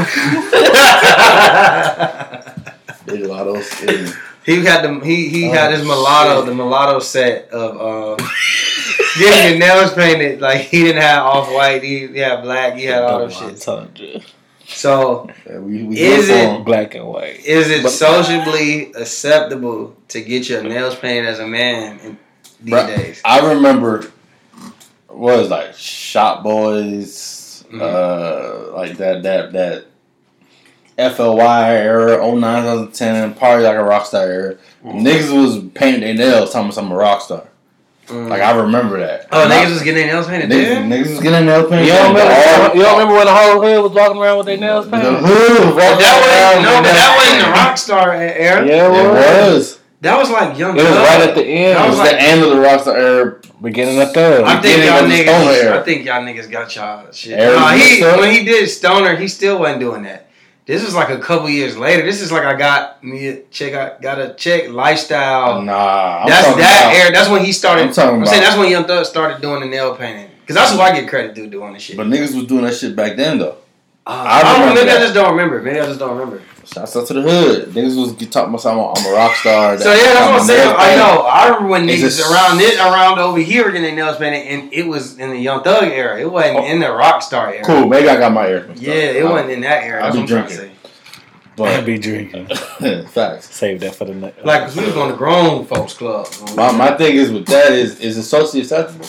Big Lotto Slimmy. He had his mulatto, the mulatto set of getting your nails painted. Like he didn't have off white, he had black, he had all those shit. So is it black and white? Is it socially acceptable to get your nails painted as a man these days? I remember what was like Shop Boys, like that FLY era, 09, 2010, Party Like a Rockstar era. Niggas was painting their nails, telling me I'm a rockstar. Like I remember that. Oh, niggas was getting their nails painted. Niggas was getting their nails painted. You don't remember when the whole hood was walking around with their nails painted? The hood was that wasn't the Rockstar era. Yeah, it was. That was like Young It was Thug. right at the end. It was the end of the Rockstar era. Beginning of Thug. I think y'all niggas got y'all shit. When he did Stoner, he still wasn't doing that. This was like a couple years later. This is like I got a check lifestyle. Nah, that's that era. That's when he started. I'm saying that's when Young Thug started doing the nail painting. Because that's who I get credit to doing this shit. But niggas was doing that shit back then though. Maybe I just don't remember. Shouts out to the hood. Niggas was talking about something. I'm a rock star. So yeah, that's what I'm saying. I know. I remember when niggas around over here getting their nails painted, and it was in the Young Thug era. It wasn't in the rock star era. Cool. Maybe I got my ear. Yeah, it wasn't in that era. That's what I'm trying to say. But I'd be drinking. Facts. Save that for the next. Like we was going to grown folks club. My thing is with that is it socially acceptable?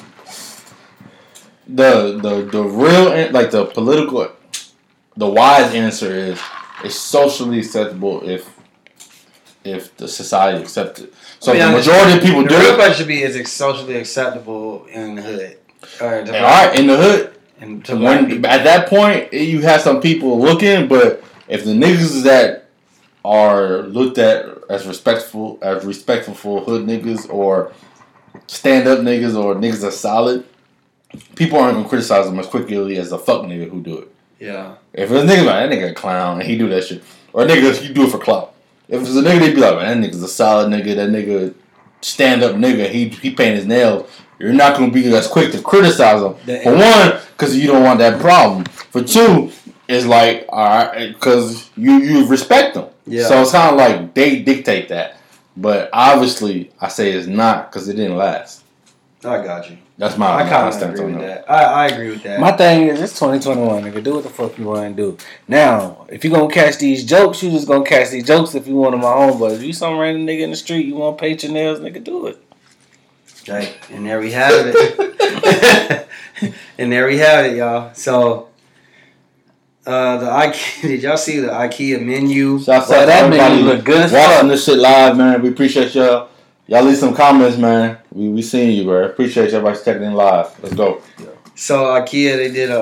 The real like the political, the wise answer is it's socially acceptable if the society accepts it. So the majority of people do it. The real question should be: is it socially acceptable in the hood? All right, in the hood. And at that point, you have some people looking, but if the niggas that are looked at as respectful for hood niggas or stand up niggas or niggas are solid, people aren't gonna criticize him as quickly as a fuck nigga who do it. Yeah. If it's a nigga like that nigga a clown and he do that shit, or a nigga he do it for clout. If it's a nigga, they be like, man, that nigga's a solid nigga. That nigga stand up nigga. He paint his nails. You're not gonna be as quick to criticize him. For one, because you don't want that problem. For two, it's like, all right, because you respect them. Yeah. So it's kind of like they dictate that. But obviously, I say it's not because it didn't last. I got you. That's my I kind of stance agree on with that. that. I agree with that. My thing is, it's 2021, nigga. Do what the fuck you want to do. Now, if you gonna catch these jokes, you just gonna catch these jokes if you want them at home. But if you some random nigga in the street, you want to paint your nails, nigga, do it. Right. And there we have it. And there we have it, y'all. So, the IKEA, did y'all see the IKEA menu? Shouts Well, out to that everybody menu look good as watching fuck. this shit live, man. We appreciate y'all. Y'all leave some comments, man. We seeing you, bro. Appreciate everybody checking in live. Let's go. So IKEA,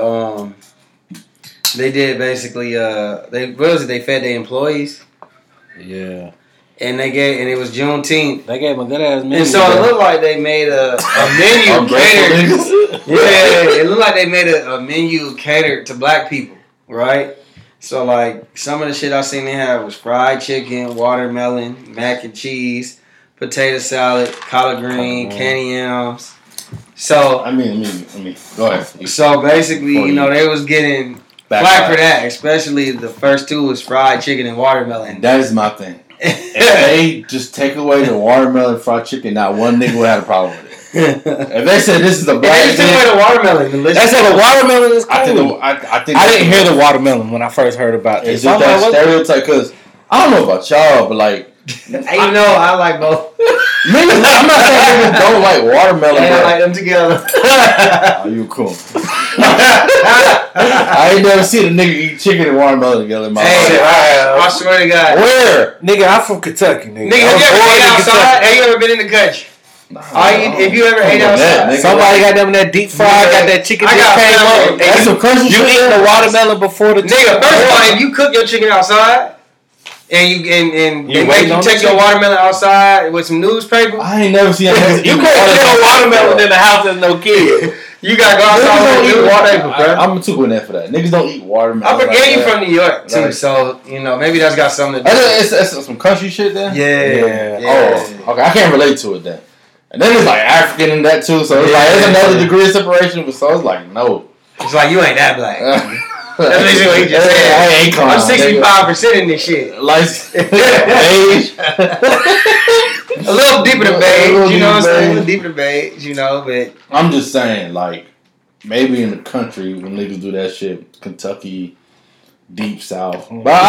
they did basically they fed their employees, Yeah. and it was Juneteenth, They gave him a good ass menu. and so it looked like they made a menu catered. Yeah, it looked like they made a menu catered to black people, right? So like some of the shit I seen they had was fried chicken, watermelon, mac and cheese, potato salad, collard green, candy yams. So I mean, go ahead. So basically, they was getting flack for that, especially the first two was fried chicken and watermelon. That is my thing. If they just take away the watermelon fried chicken, not one nigga would have a problem with it. If they said this is a black They took away the watermelon. They said the watermelon is cool. I think I didn't hear the watermelon when I first heard about It's this. just that stereotype, because I don't know about y'all, but like, I like both. niggas, I'm not saying niggas don't like watermelon. I but like them together. oh, you cool. I ain't never seen a nigga eat chicken and watermelon together in my Hey, life. I swear to God. Where? Nigga, I'm from Kentucky, nigga. Nigga, have you ever ate outside? Have you ever been in the country? If you ever ate outside, Somebody got them in that deep fry, got that chicken I that got came family. up. That's some crunchy You shit. eat the watermelon before the nigga, first of all, if you cook your chicken outside and you You make waiting you on take the your chicken? watermelon outside with some newspaper, I ain't never seen a nigga You eat can't kill watermelon in the house as no kid. you gotta go Niggas outside don't with eat newspaper, watermelon. bro. I'm too good at for that. Niggas don't eat watermelon. I forget like you that. from New York too, Right. so maybe that's got something to do. It's some country shit there. Yeah. Oh, okay. I can't relate to it then. And then it's like African in that too, so it's Yeah. like there's another degree of separation. But so it's like no. It's like you ain't that black. That's basically what he just said. I ain't clown, I'm nigga. 65% in this shit. Like beige. A little deeper than A beige, little you know what I'm deeper saying? A beige. little deeper than beige, you know, but I'm just saying, like, maybe in the country when niggas do that shit, Kentucky, deep south. But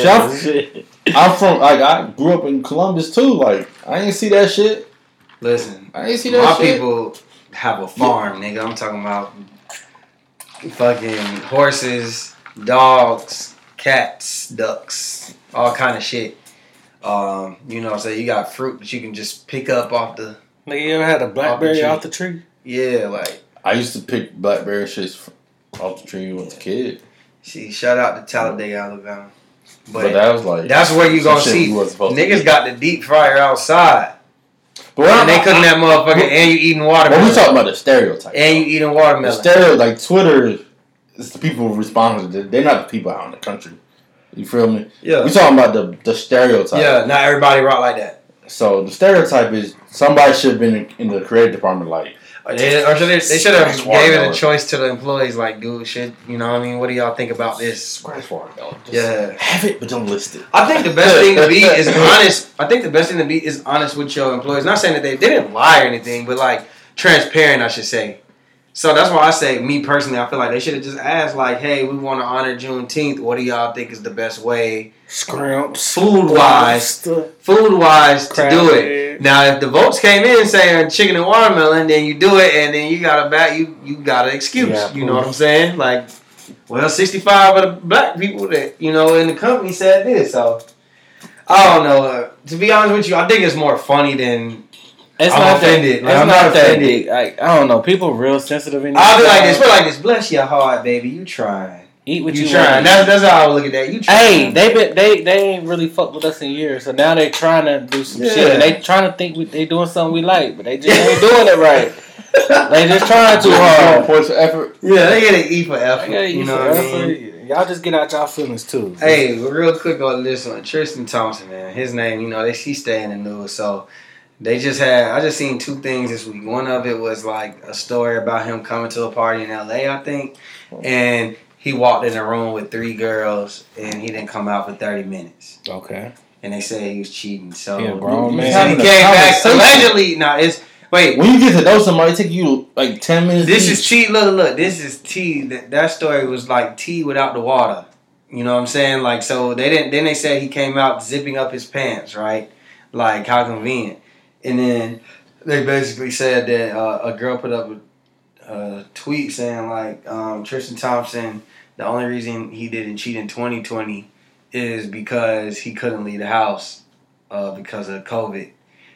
I'm from, like, I grew up in Columbus too. Like, I ain't see that shit. listen, I ain't see that my shit. people have a farm, nigga. I'm talking about fucking horses, dogs, cats, ducks, all kind of shit. So you got fruit that you can just pick up off the, Nigga, you ever had a blackberry Off off the tree? like, I used to pick blackberry shits off the tree when I was a kid. see, shout out to Talladega, Alabama. But that was like, That's where you some gonna shit see we wasn't supposed to niggas eat. got the deep fryer outside. But And they cooking that motherfucker and you eating But watermelon. we talking about the stereotype. and you eating The watermelon. like Twitter is the people responding to it. They're not the people out in the country. You feel me? Yeah. We talking about the stereotype. Yeah, not everybody rock like that. So the stereotype is somebody should have been in the creative department. Like, They should have Scratch gave it watermelon. a choice to the employees, like, dude, shit, you know what I mean? What do y'all think about this? scratch watermelon. Just Yeah. have it, but don't list it. I think the best thing to be is honest. I think the best thing to be is honest with your employees. Not saying that they didn't lie or anything, but like transparent, I should say. So that's why I say, me personally, I feel like they should have just asked, like, hey, we want to honor Juneteenth. What do y'all think is the best way, Scrimps. food-wise, to do it? Now, if the votes came in saying chicken and watermelon, then you do it, and then you got an excuse. Yeah, you know what I'm saying? Like, well, 65 of the black people that in the company said this. So I don't know. To be honest with you, I think it's more funny than. It's I'm not offended. that. Like, It's I'm not not that offended. deep. Like, I don't know. People real sensitive in I'll be like this. Put it like this. Bless your heart, baby. You trying. Eat what You you trying. want. That's how I would look at that. You Hey, trying. they ain't really fucked with us in years, so now they trying to do some Yeah. shit. And they trying to think they doing something we like, but they just ain't doing it right. They just trying too hard. Points for effort. Yeah, they get an E for effort. Yeah, You know what I mean? Y'all just get out y'all feelings too. Hey, real quick on this one, Tristan Thompson, man. His name, he stay in the news. So I just seen two things this week. One of it was like a story about him coming to a party in LA, I think, and he walked in a room with 3 girls and he didn't come out for 30 minutes. Okay. And they said he was cheating. So He a grown he man. came back allegedly. Wait. When you get to know somebody, it take you like 10 minutes. This is tea. Look. This is tea. That story was like tea without the water. You know what I'm saying? Like, so they didn't. Then they said he came out zipping up his pants, right? Like, how convenient. And then they basically said that a girl put up a tweet saying like Tristan Thompson, the only reason he didn't cheat in 2020 is because he couldn't leave the house because of COVID.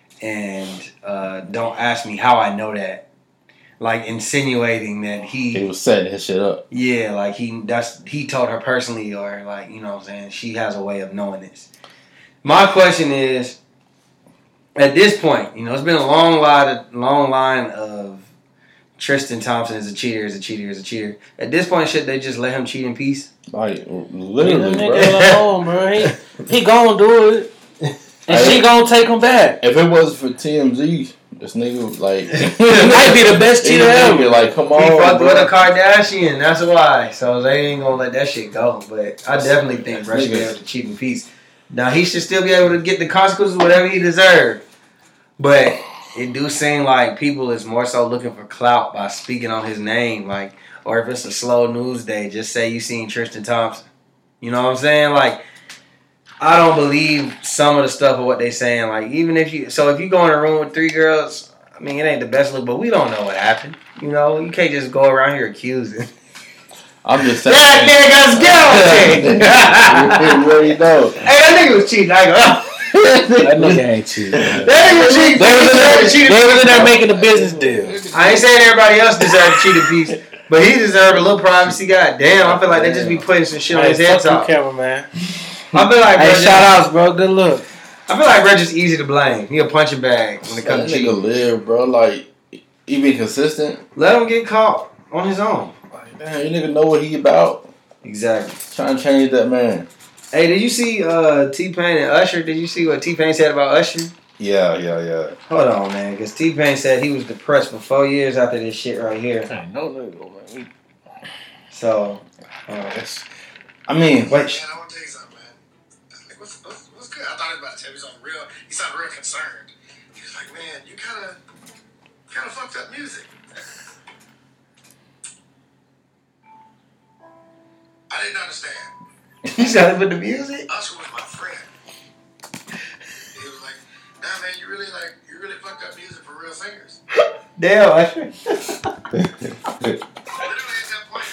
And don't ask me how I know that. Like insinuating that he was setting his shit up. Yeah, like he told her personally, or like, you know what I'm saying, she has a way of knowing this. My question is, at this point, it's been a long line of Tristan Thompson is a cheater. At this point, should they just let him cheat in peace? Like literally, bro. Alone, bro. He gonna do it. And she gonna take him back. If it wasn't for TMZ, this nigga like he might be the best cheater ever. Like, come on, he fucked with a Kardashian. That's why. So they ain't gonna let that shit go. But I definitely think Brush should be able to cheat in peace. Now he should still be able to get the consequences, whatever he deserved. But it do seem like people is more so looking for clout by speaking on his name, like, or if it's a slow news day, just say you seen Tristan Thompson. You know what I'm saying? Like, I don't believe some of the stuff of what they saying. Like, even if you go in a room with 3 girls, I mean, it ain't the best look, but we don't know what happened. You can't just go around here accusing. I'm just saying. That nigga's guilty. You already know. Hey, that nigga was cheating. I go. That nigga ain't cheating. That nigga cheating. They was in there making a business deal. I ain't saying everybody else deserved to cheat a piece, but he deserved a little privacy. God damn, I feel like they just be putting some shit on his head top. Cameraman. I feel like, hey, shout outs, bro. Good look. I feel like Reg is easy to blame. He a punching bag when it comes to cheating. Nigga live, bro. Like, he be consistent. Let him get caught on his own. Like, damn, you nigga know what he about. Exactly. Trying to change that man. Hey, did you see T-Pain and Usher? Did you see what T-Pain said about Usher? Yeah. Hold on, man, because T-Pain said he was depressed for 4 years after this shit right here. Ain't no nigga, man. So, I mean, wait. Man, I want to tell you something, man. Like, what's good? I thought he was about to tell me something real. He sounded real concerned. He was like, man, you kind of fucked up music. I didn't understand. You started with the music? Usher was my friend. He was like, nah, man, you really fucked up music for real singers. Damn, Usher. Literally at that point,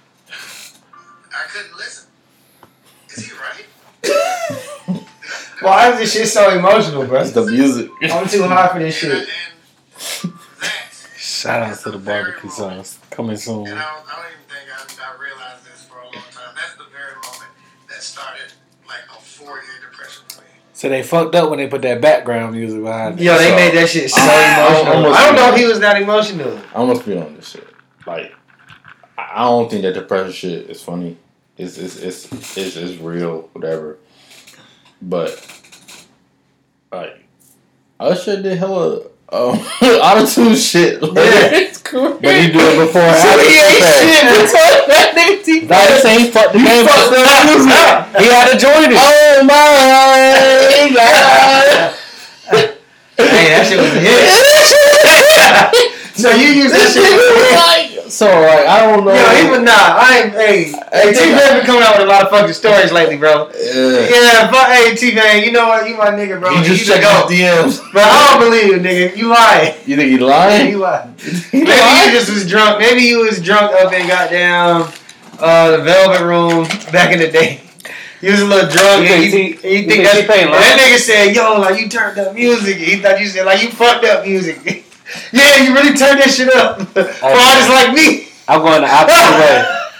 I couldn't listen. Is he right? Why is this shit so emotional, bro? it's the music. I'm too high for this shit. And that, Shout out to the barbecue sauce. Coming soon. and I don't even think I realized this for a long time. That's the very moment that started like a 4-year depression for me. So they fucked up when they put that background music behind it. Yo, they made that shit so emotional. I don't know if he was that emotional. I'm gonna speak on this shit. Like, I don't think that depression shit is funny. It's real, whatever. But like, Usher did hella auto-tune shit. Like, it's cool. But he do it before and So after. he ain't shit. That same fuck the game. He had to join it. Oh my god! Hey, that shit was a hit. So you use that shit for So like, I don't know. Yo, he was not. Hey, T-Pain been coming out with a lot of fucking stories lately, bro. Yeah, but hey, T-Pain, you know what? You my nigga, bro. He just you checked his DMs. But I don't believe you, nigga. You lying. You think he lying? You lying. Maybe you just was drunk. Maybe you was drunk up in goddamn the Velvet Room back in the day. You was a little drunk and you think that's that nigga said, yo, like you turned up music. He thought you said like you fucked up music. Yeah, you really turned that shit up for artists like me. I'm going the opposite way.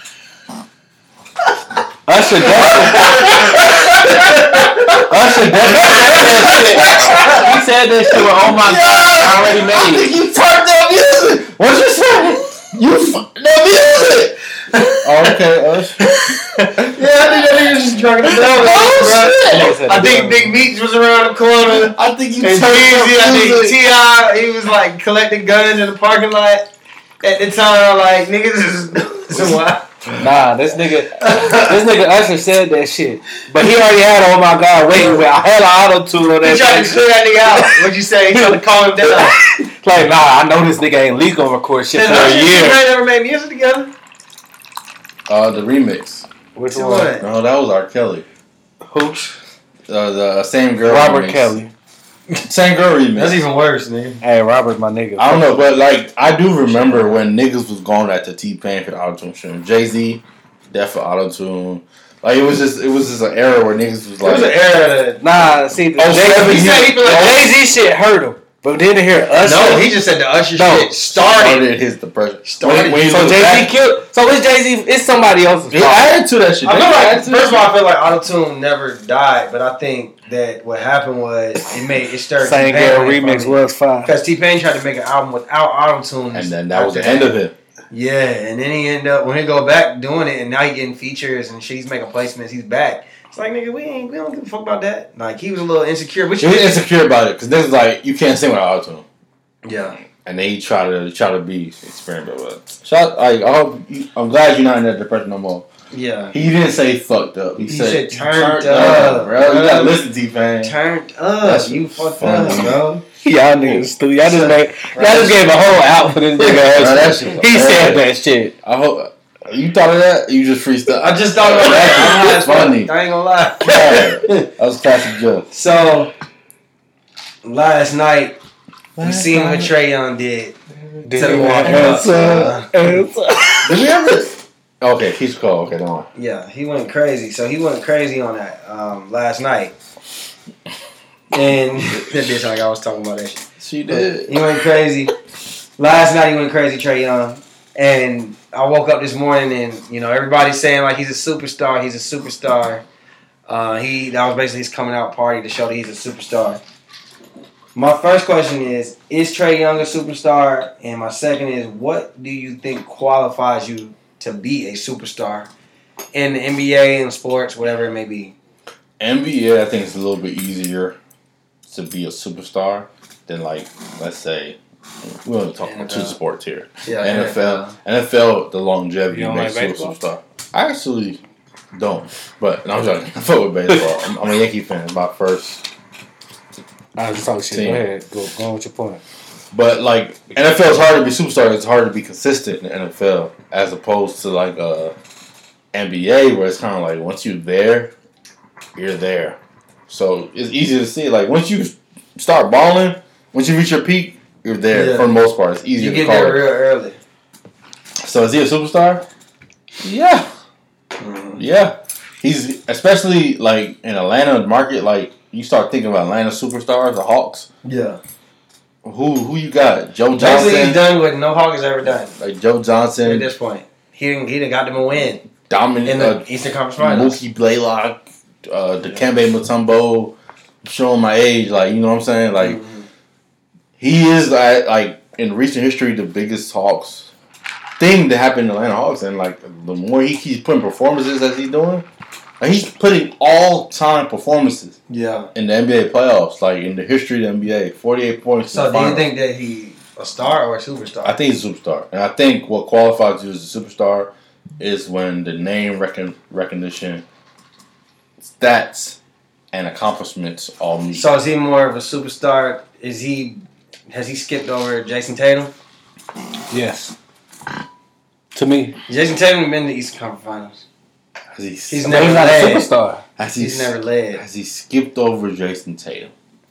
Usher definitely said said that shit with Oh My God already made. You turned the music. What you say? You fucked the music. Okay. Yeah, I think that nigga just drunk it down. Shit. I think Big Meats was around the corner. I think you And turned Jeezy, I the think music. T.I., he was like collecting guns in the parking lot. At the time, like, niggas is some wild. Nah, this nigga Usher said that shit, but he already had Oh My God waiting. I had an auto tune on He that. tried to shit. clear that nigga out. What'd you say? He tried to calm him down. Like, nah, I know this nigga ain't legal record shit for a year. They never made music together. The remix. Which To one? what? No, that was R. Kelly. Who? The same girl. Robert remix. Kelly. Same girl remix. That's even worse, nigga. Hey, Robert, my nigga. I don't know, but like I do remember when niggas was going at the T-Pain for the auto-tune shit. Jay-Z, that for auto-tune. Like it was just an era where niggas was There like, was an era that. Nah, see, Oh, He said he feel like Jay-Z shit hurt him, but then to hear Usher. No, he just said the Usher No. shit started. his depression. Started. When you So look Jay-Z back, killed. So it's Jay-Z. It's somebody else's he fault. added to that shit. I feel They like, added to first of that all, I feel like autotune never died, but I think that what happened was it stirred Same Girl remix was fire. because T-Pain tried to make an album without autotune, shit. And then that was the end of it. Yeah, and then he ended up when he go back doing it, and now he getting features and shit. He's making placements. He's back. It's like nigga, we don't give a fuck about that. Like he was a little insecure, which He was insecure about it because this is like you can't sing without auto-tune. yeah. And then he tried to be experimental with it. I'm glad you're not in that depression no more. Yeah. He didn't say fucked up. He said turned up, bro. You gotta listen to T-Pain. Turned up. That's You fucked funny. up, bro. Y'all niggas stupid. Y'all just gave a whole out for this nigga. Bro, that shit- He said that shit. I hope you thought of that. You just freestyle. I just thought about that. I'm high as fuck. Funny. I ain't gonna lie. That was classic joke. So last night we seen what Trae Young did to the Milwaukee Bucks. Did we ever? Okay, he's cool. Okay, don't worry. Yeah, he went crazy. So he went crazy on that last night. And that bitch like I was talking about that shit. She did. He went crazy. Last night he went crazy, Trae Young. And I woke up this morning and, you know, everybody's saying like he's a superstar. He's a superstar. That was basically his coming out party to show that he's a superstar. My first question is Trae Young a superstar? And my second is, what do you think qualifies you to be a superstar in the NBA and sports, whatever it may be? NBA, I think it's a little bit easier to be a superstar than like, let's say, we want to talk about two NFL. sports here. Yeah, NFL, the longevity You don't makes like you a baseball? superstar. I actually don't, but no, I'm joking. I fuck with baseball. I'm a Yankee fan. My first. I was just talking shit. Team. Go ahead. Go on with your point. But like NFL is hard to be superstar. It's hard to be consistent in the NFL as opposed to like NBA where it's kind of like once you're there, you're there. So it's easy to see. Like once you start balling, once you reach your peak, you're there Yeah. for the most part. It's easier You to get call there it. real early. So is he a superstar? Yeah, yeah. He's especially like in Atlanta market. Like you start thinking about Atlanta superstars, the Hawks. Yeah. Who you got? Joe Basically, he's Johnson. done what no Hawk has ever done Like Joe at Johnson, this point. He done got them a win in dominant. the Eastern Conference Finals. Mookie Blaylock, Dikembe Mutombo. Showing my age, like you know what I'm saying. Like he is like in recent history the biggest Hawks thing that happened in Atlanta Hawks, and like the more he keeps putting performances as he's doing, like he's putting all time performances Yeah. in the NBA playoffs, like in the history of the NBA, 48 points. So in the do you finals. think that he a star or a superstar? I think he's a superstar, and I think what qualifies you as a superstar is when the name recognition, stats, and accomplishments all meet. So is he more of a superstar? Has he skipped over Jason Tatum? Yes. To me, Jason Tatum been to the Eastern Conference Finals. He's He's but never he's not a led. superstar. He's never led. Has he skipped over Jason Tatum?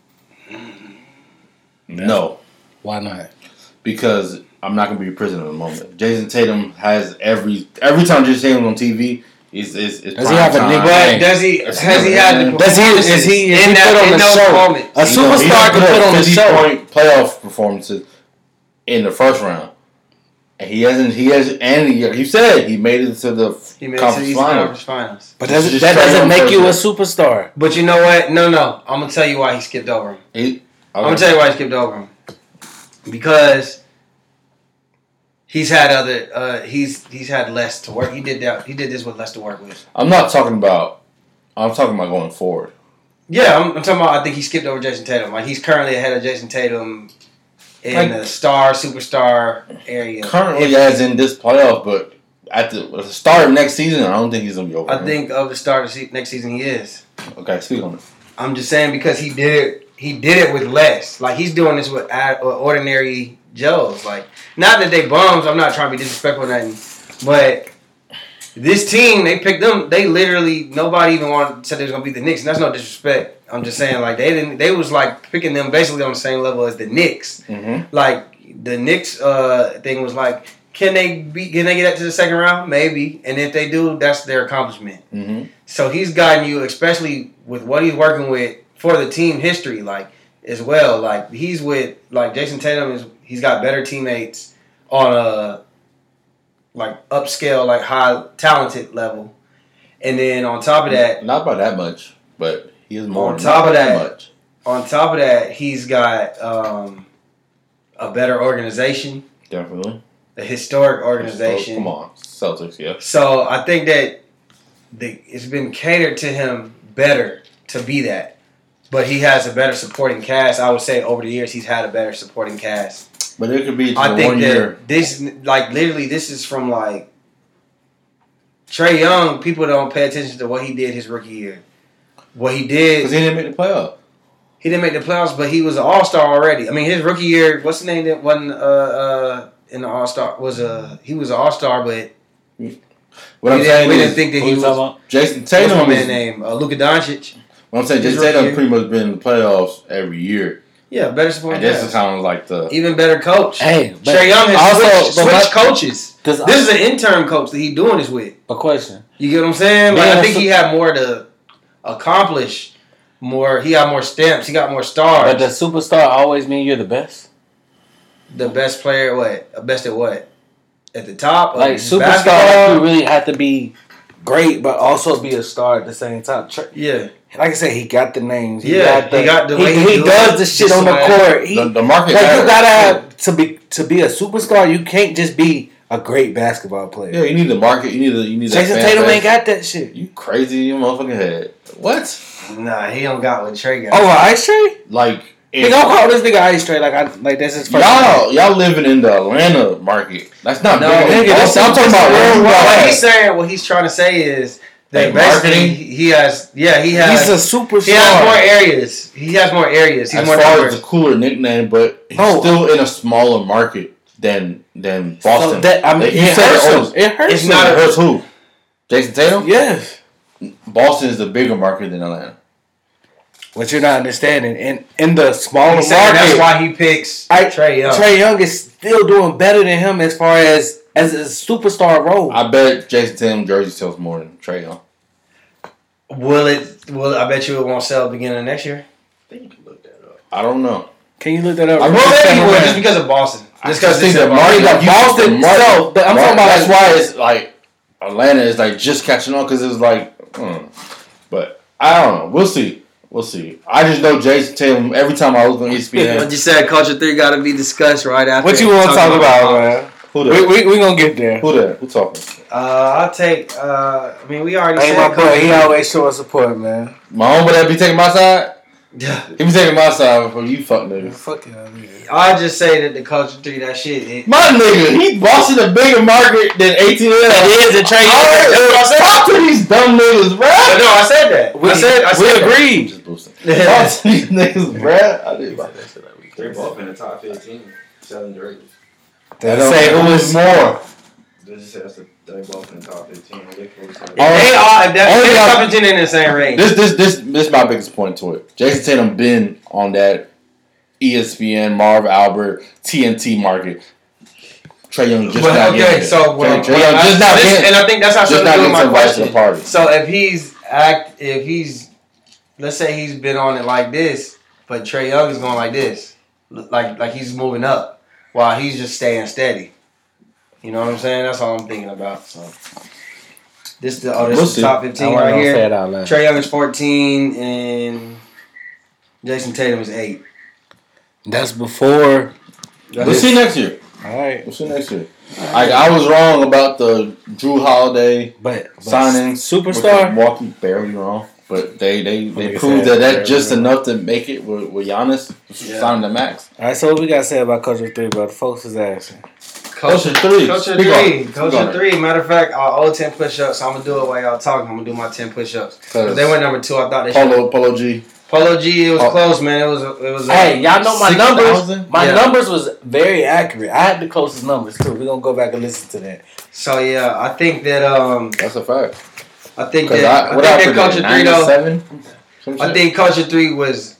No, Why not? because I'm not gonna be a prisoner of the moment. Jason Tatum has every time Jason Tatum on TV is Does he prime have a time. nigga? But has he had the Does he- is performances he in put on the those show? moments? A He don't superstar can put on the 50 show. point playoff performances in the first round, and he hasn't. And he said he made it to the He made it to the conference Eastern finals. Conference Finals. But This is that just doesn't Trae make Young you a versus- superstar. But you know what? No. I'm gonna tell you why he skipped over him. I'm gonna tell you why he skipped over him. Because he's had other. He's had less to work. He did that. He did this with less to work with. I'm talking about going forward. Yeah, I'm talking about. I think he skipped over Jason Tatum. Like he's currently ahead of Jason Tatum in the superstar area. Currently, as in this playoff, but at the start of next season, I don't think he's gonna be over. I think of the start of next season he is. Okay, speak on it. I'm just saying because he did it with less. Like he's doing this with ordinary Joes. Like not that they bums. I'm not trying to be disrespectful or nothing, but this team they picked them. They literally nobody even said they was gonna be the Knicks, and that's no disrespect. I'm just saying like they didn't. They was like picking them basically on the same level as the Knicks. Mm-hmm. Like the Knicks thing was like. Can they get that to the second round? Maybe. And if they do, that's their accomplishment. Mm-hmm. So he's gotten you, especially with what he's working with for the team history, like as well. Like he's with like Jason Tatum he's got better teammates on a like upscale, like high talented level. And then on top of that, not by that much, but he is more. On top of that, he's got a better organization. Definitely. A historic organization. Come on, Celtics, yeah. So I think that it's been catered to him better to be that. But he has a better supporting cast. I would say over the years he's had a better supporting cast. But it could be I think 1 that year. This, like literally, this is from like Trae Young. People don't pay attention to what he did his rookie year. What he did. Because he didn't make the playoff. He didn't make the playoffs, but he was an all-star already. I mean, his rookie year, what's the name that wasn't in the All-Star he was an All-Star, but what I'm saying we is, didn't think that he was. Jason Tatum. What's my man's name? Luka Doncic. What I'm saying, Jason Tatum pretty much been in the playoffs every year. Yeah, better supporting. And this is kind of like the even better coach. Hey, Trae Young has switched coaches. This is an intern coach that he's doing this with. A question. You get what I'm saying? Like, I think he had more to accomplish. More. He got more stamps. He got more stars. But does superstar always mean you're the best? The best player, what? Best at what? At the top? Like, superstar, like, you really have to be great, but also be a star at the same time. Yeah. Like I said, he got the names. He got the way he does the shit on the court. The market. Like, you gotta have to be a superstar. You can't just be a great basketball player. Yeah, you need the market. You need. Jason Tatum ain't got that shit. You crazy, you motherfucking head. What? Nah, he don't got what Trae got. Oh, Ice Trae? Like. He don't call this nigga Ice Trae like that's his first Y'all living in the Atlanta market. That's not no, big. Nigga, I'm talking about what he's saying. What he's trying to say is that basically he has. He's a superstar. He has more areas. He's as more far diverse. as a cooler nickname, but he's still in a smaller market than Boston. So that, I mean, it hurts him. It hurts. It hurts who? Jason Tatum? Yes. Boston is a bigger market than Atlanta. What you're not understanding, in the smaller market, that's why he picks Trae Young. Trae Young is still doing better than him as far as a superstar role. I bet Jason Tatum jersey sells more than Trae Young. Will I bet you it won't sell beginning of next year? I think you can look that up. I don't know. Can you look that up? Well, maybe he will, just because of Boston. Just because the market. Boston. I'm talking about. That's why it's like Atlanta is like just catching on because it's like, but I don't know. We'll see. I just know Jason Tatum. Every time I look on ESPN, What you said, Culture 3 got to be discussed right after. What you want to talk about, man? Who that? We gonna get there. Who that? Who talking? I'll take. I mean, we already Ain't said. my boy. He always showing support, man. My homeboy that be taking my side. Yeah. He be taking my side before you fuck niggas. Fuck y'all, nigga. I'll just say that the Culture 3, that shit. My nigga, he bossing a bigger market than ATL. It is a trade. Talk to these dumb niggas, bro. No, I said that. I said we that. agreed. Just boosting. Talk to these niggas, bro. I did about that shit like we They're both in the top 15 selling jerseys. They say who is more. They just says that they're both in the top 15. They are. They're top 15 in the same range. This is my biggest point to it. Jason Tatum been on that ESPN, Marv Albert, TNT market. Trae Young just not getting it. So Trae Young just not getting it. And I think that's how just not something to do with my getting to the party. So if he's, let's say he's been on it like this, but Trae Young is going like this, like he's moving up, while he's just staying steady. You know what I'm saying? That's all I'm thinking about. So this is the top 15 right here. Trae Young is 14 and Jason Tatum is 8. That's before. We'll see next year. All right. We'll see next year. I was wrong about the Drew Holiday But signing. superstar. Milwaukee, barely wrong. But they Nigga proved said that's just barely enough to make it with Giannis signing the max. All right. So what we got to say about Culture 3, bro? The folks is asking. Culture 3. Culture Speak 3. on Culture it. 3. Matter of fact, I owe 10 push-ups, so I'm going to do it while y'all talking. I'm going to do my 10 push-ups. If they went number 2, I thought they should. Polo G. Polo G, it was close, man. It was. Hey, y'all know my 6,000? numbers. My Yeah. numbers was very accurate. I had the closest numbers too. We're gonna go back and listen to that. So yeah, I think that That's a fact. I think Because that what I Culture 3 though. 97? I think Culture 3 was.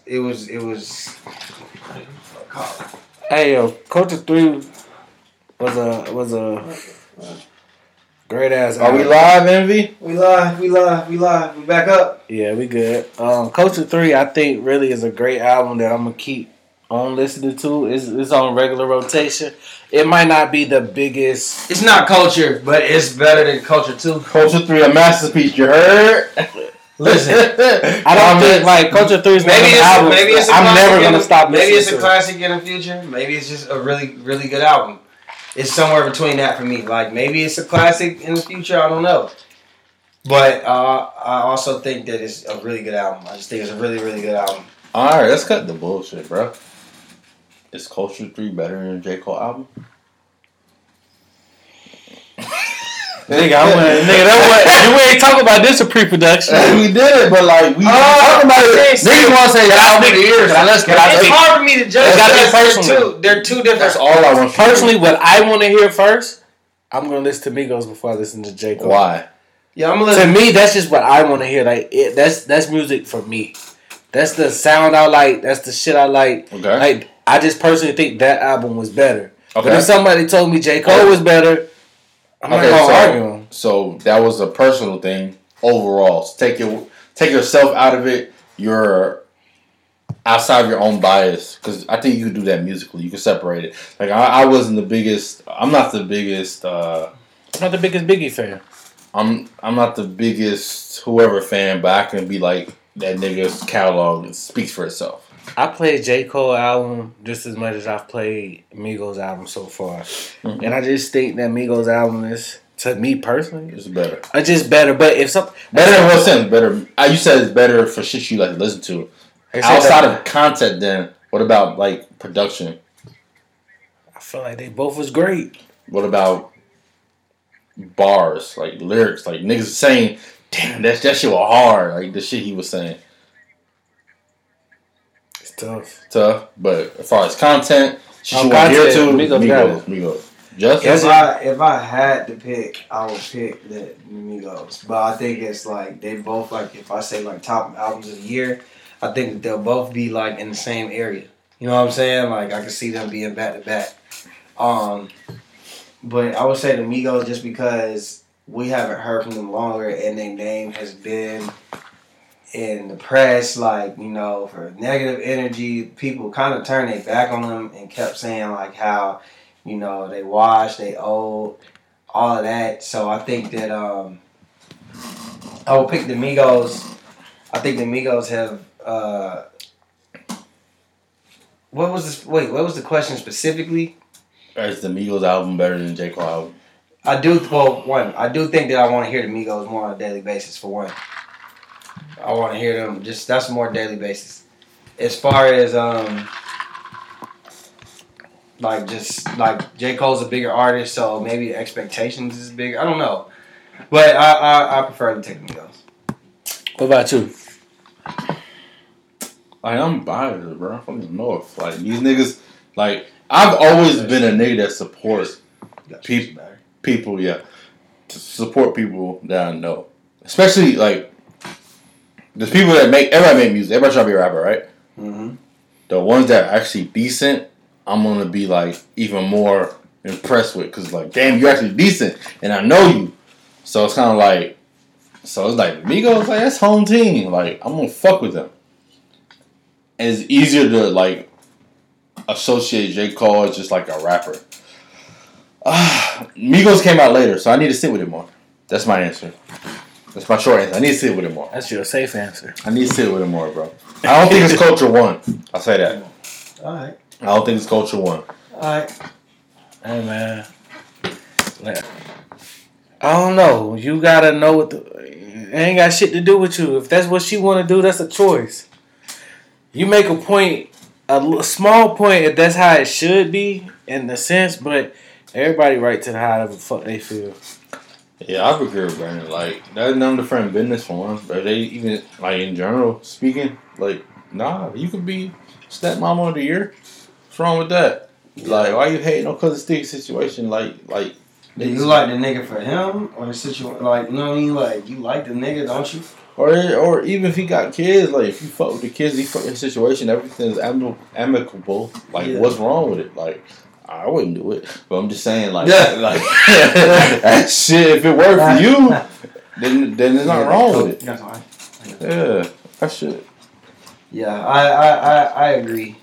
Hey yo, Culture 3 was a great ass. Are we album. live, Envy? We live. We back up. Yeah, we good. Culture 3, I think, really is a great album that I'm gonna keep on listening to. It's on regular rotation. It might not be the biggest. It's not Culture, but it's better than Culture 2. Culture 3, a masterpiece. You heard? Listen, I don't think like Culture 3 is maybe it's a I'm classic never in gonna the- stop listening. Maybe it's a to it. classic in the future. Maybe it's just a really, really good album. It's somewhere between that for me. Like maybe it's a classic in the future. I don't know. But I also think that it's a really good album. I just think it's a really, really good album. Alright, let's cut the bullshit, bro. Is Culture 3 better than a J. Cole album? Nigga, that what you ain't talking about this in pre-production. We did it, but like we talking about it. Niggas want to say album of the year. It's hard for me to judge Gotta be because personal. they're two different. That's all I want. Personally, what I want to hear first, I'm gonna listen to Migos before I listen to J. Cole. Why? Yeah, I'm gonna To listen. me, that's just what I want to hear. Like that's music for me. That's the sound I like. That's the shit I like. Okay. Like I just personally think that album was better. Okay. But if somebody told me J. Cole was better, I'm not gonna argue. So that was a personal thing overall. So take yourself out of it. You're outside of your own bias because I think you can do that musically. You can separate it. Like I wasn't the biggest. I'm not the biggest. I'm not the biggest Biggie fan. I'm not the biggest whoever fan, but I can be like that nigga's catalog. It speaks for itself. I played J. Cole album just as much as I've played Migos album so far, Mm-hmm. and I just think that Migos album is, to me personally, It's better. it's just better. But if some Better in what sense? Better. You said it's better for shit you like to listen to. Outside of content, then what about like production? I feel like they both was great. What about bars, like lyrics, like niggas saying, "Damn, that shit was hard." Like the shit he was saying, It's tough. tough. But as far as content, shit Oh, you want to hear content, to Migos got Migos. Just If I had to pick, I would pick the Migos. But I think it's like they both like if I say like top albums of the year, I think that they'll both be like in the same area. You know what I'm saying? Like I can see them being back to back. But I would say the Migos just because we haven't heard from them longer and their name has been in the press, like, you know, for negative energy. People kind of turned their back on them and kept saying like how, you know, they washed, they old, all of that. So I think that I will pick the Migos. I think the Migos have what was the question specifically? is the Migos album better than J. Cole album? I do think that I want to hear the Migos more on a daily basis for one. I want to hear them that's more daily basis. As far as like J. Cole's a bigger artist, so maybe the expectations is bigger. I don't know. But I prefer to take the Migos. What about you? Like I'm biased, bro. I fucking know if like these niggas. Like I've always been a nigga that supports people. Yeah, to support people that I know, especially like there's people that everybody make music. Everybody try to be a rapper, right? Mm-hmm. The ones that are actually decent, I'm gonna be like even more impressed with because like damn, you're actually decent, and I know you. So it's kind of like, so it's like Migos, like that's home team. Like I'm gonna fuck with them. And it's easier to like associate J. Cole as just like a rapper. Migos came out later, so I need to sit with it more. That's my answer. That's my short answer. I need to sit with it more. That's your safe answer. I need to sit with it more, bro. I don't think it's Culture 1. I'll say that. All right. I don't think it's culture one. Alright. Hey man, like, I don't know. You gotta know what it ain't got shit to do with you. If that's what she want to do, that's a choice. You make a point, a small point, if that's how it should be in the sense, but everybody right to how the fuck they feel. Yeah, I agree with Brandon. Like, that's none of the friend business for one. But they even, like, in general speaking, like, nah, you could be stepmama of the year. What's wrong with that? Like, why you hating on cousin stick situation? Like, Do you like the nigga for him or the situation? Like, you know what I mean? Like, you like the nigga, don't you? or even if he got kids, like, if you fuck with the kids, he fuck with the situation, everything's amicable. Like, what's wrong with it? Like, I wouldn't do it, but I'm just saying, like, like that shit. If it worked for you, then there's nothing wrong with it. Yeah, that shit. Yeah, I agree.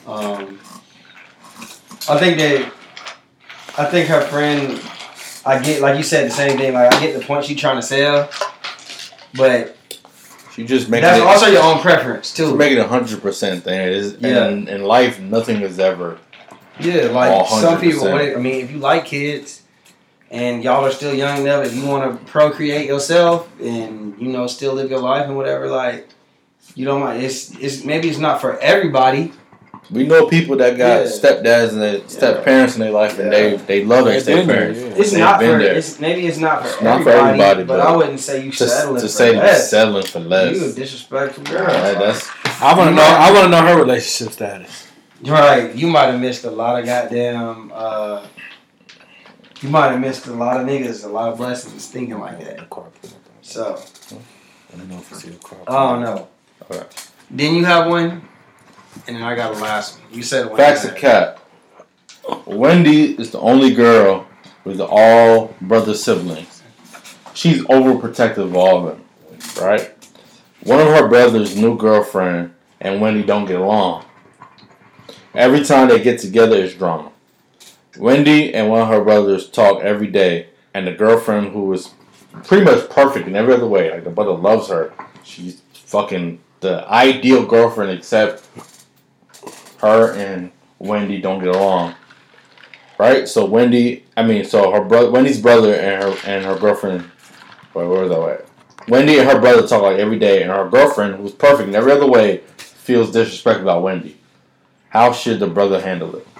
I think her friend. I get, like you said, the same thing. Like, I get the point she trying to sell, but she just making that's it, also your own preference too. She's making it 100% thing. In life, nothing is ever. Yeah, like 100%. Some people. I mean, if you like kids and y'all are still young enough, if you want to procreate yourself and still live your life and whatever, like you don't mind. It's maybe it's not for everybody. We know people that got stepdads and step parents in their life, and they love their step parents. It's not for. Maybe it's not for everybody. But I wouldn't say you settling for less. Settling for less. You a disrespectful girl. I want to know her relationship status. Right, you might have missed a lot of goddamn. You might have missed a lot of niggas, a lot of blessings thinking like that. So, I don't know if it's your crop. I don't know. Okay. Then you have one, and then I got a last one. You said one. Facts of cat. Wendy is the only girl with the all brother siblings. She's overprotective of all of them, right? One of her brother's new girlfriend and Wendy don't get along. Every time they get together, it's drama. Wendy and one of her brothers talk every day, and the girlfriend, who is pretty much perfect in every other way, like the brother loves her. She's fucking the ideal girlfriend, except her and Wendy don't get along. Right? So Wendy's brother and her girlfriend. Wait, where was that at? Wendy and her brother talk like every day, and her girlfriend, who's perfect in every other way, feels disrespected about Wendy. How should the brother handle it?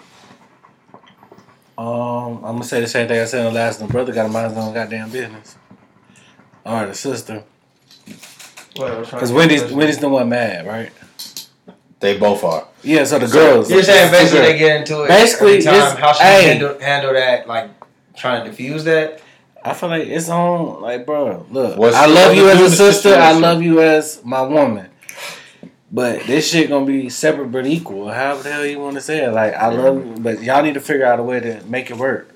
I'm gonna say the same thing I said in the last one. The brother got to mind his own goddamn business. Or the sister. Because Wendy's the one mad, right? They both are. Yeah, so the girls. You're saying basically they get into it. Basically, every time, how she handle that, like trying to diffuse that. I feel like it's on, like, bro, look. What's I love you as a sister. situation? I love you as my woman. But this shit gonna be separate but equal. However the hell you want to say it. Like, I love you, but y'all need to figure out a way to make it work.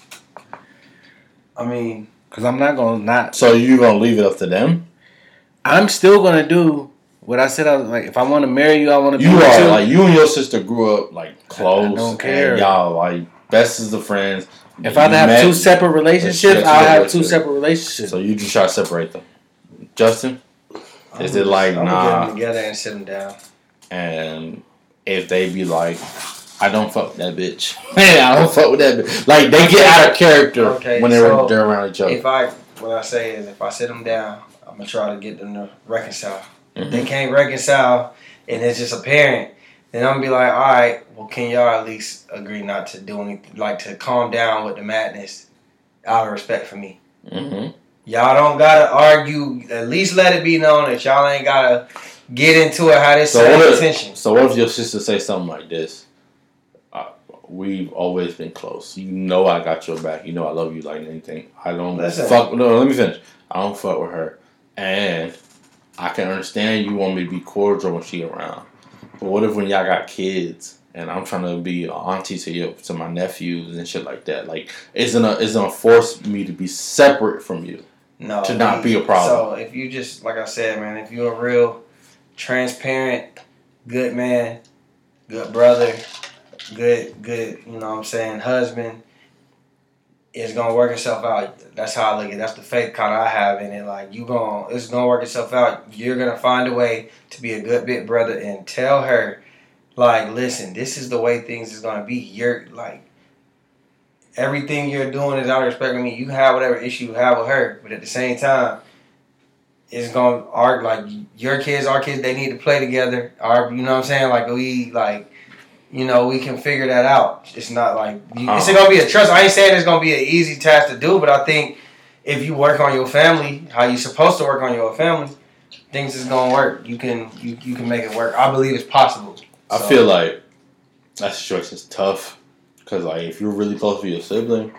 I mean, because I'm not gonna not. So you gonna leave it up to them? I'm still gonna do what I said. I was like, if I want to marry you, I want to be You with are you. like, you and your sister grew up like close. I don't care. And y'all like best as the friends. If I have two separate relationships, I'll have two separate relationships. So you just try to separate them. Justin? Is it like, I'm nah? get them together and sit them down. And if they be like, I don't fuck with that bitch. Man, I don't fuck with that bitch. Like, they get out of character when they're around each other. What I say is, if I sit them down, I'm going to try to get them to reconcile. If they can't reconcile and it's just apparent, then I'm going to be like, all right, well, can y'all at least agree not to do anything, like to calm down with the madness out of respect for me? Mm-hmm. Y'all don't gotta argue. At least let it be known that y'all ain't gotta get into it how this attention. So what if your sister say something like this? We've always been close. You know I got your back. You know I love you like anything. I don't fuck. No, let me finish. I don't fuck with her, and I can understand you want me to be cordial when she around. But what if when y'all got kids and I'm trying to be an auntie to my nephews and shit like that? Like, isn't it force me to be separate from you? No, to not be a problem. So if you just, like I said, man, if you're a real transparent, good man, good brother, good, you know what I'm saying, husband, it's gonna work itself out. That's how I look at it. That's the faith kind of I have in it. Like, it's gonna work itself out. You're gonna find a way to be a good big brother and tell her, like, listen, this is the way things is gonna be. You're like, everything you're doing is out of respect with me. You can have whatever issue you have with her, but at the same time, it's gonna like your kids, our kids, they need to play together. Our, you know what I'm saying? Like we we can figure that out. It's not like it's gonna be a trust. I ain't saying it's gonna be an easy task to do, but I think if you work on your family, how you supposed to work on your family, things is gonna work. You can make it work. I believe it's possible. I feel like that situation is tough because like if you're really close to your sibling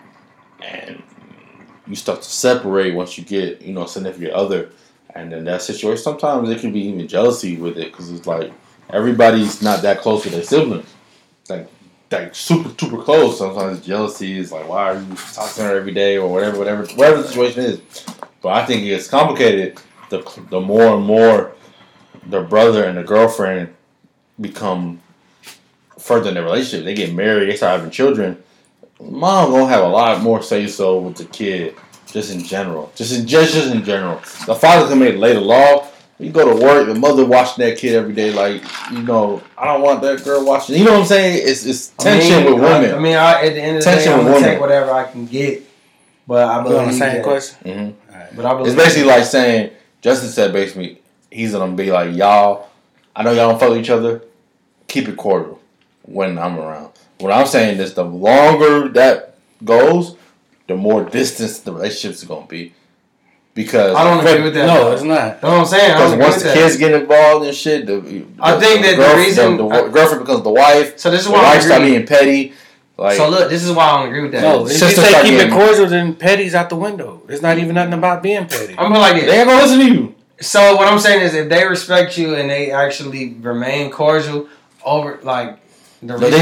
and you start to separate once you get a significant other, and then that situation sometimes it can be even jealousy with it because it's like everybody's not that close to their siblings, like super close. Sometimes jealousy is like, why are you talking to her every day or whatever the situation is. But I think it gets complicated the more and more the brother and the girlfriend become further in their relationship. They get married, they start having children. Mom gonna have a lot more say so with the kid, just in general. Just in general. The father can lay the law. You go to work, the mother watching that kid every day. Like, I don't want that girl watching. You know what I'm saying? It's tension with women. At the end of the day, I'm gonna take whatever I can get. But I believe the same question. Mm-hmm. Right. But I believe it's basically like saying Justin said. Basically, he's gonna be like, y'all. I know y'all don't fuck with each other. Keep it cordial when I'm around. What I'm saying is, the longer that goes, the more distance the relationships are gonna be. Because I don't agree with that. No, it's not. That's what I'm saying. Because once the kids get involved and shit, I think that the reason the girlfriend becomes the wife. So this is the why wife start being petty. Like, so look, this is why I don't agree with that. No, if you say keep it cordial, then petty's out the window. It's not even nothing about being petty. I'm like this. They ain't gonna listen to you. So what I'm saying is, if they respect you and they actually remain cordial over like. The reason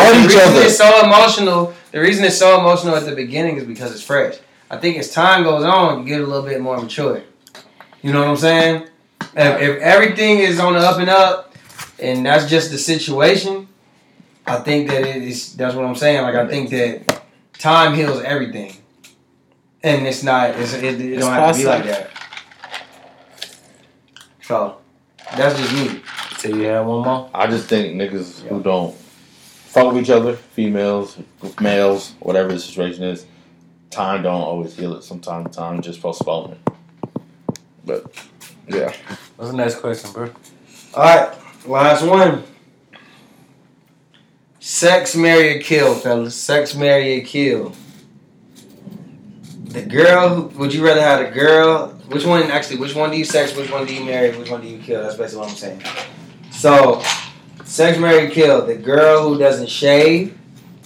it's so emotional. The reason it's so emotional at the beginning is because it's fresh. I think as time goes on, you get a little bit more mature. You know what I'm saying? If everything is on the up and up, and that's just the situation, I think that it is. That's what I'm saying. Like, I think that time heals everything, and it's not. It don't have to be like that. So that's just me. So you have one more? I just think niggas who don't fuck with each other, females, males, whatever the situation is, time don't always heal it. Sometimes time just postpone it. But yeah. What's the next question, bro? Alright, last one. Sex, marry, or kill, fellas. Sex, marry, or kill. The girl, would you rather have a girl? Which one do you sex, which one do you marry, which one do you kill? That's basically what I'm saying. So, sex, marry, kill. The girl who doesn't shave.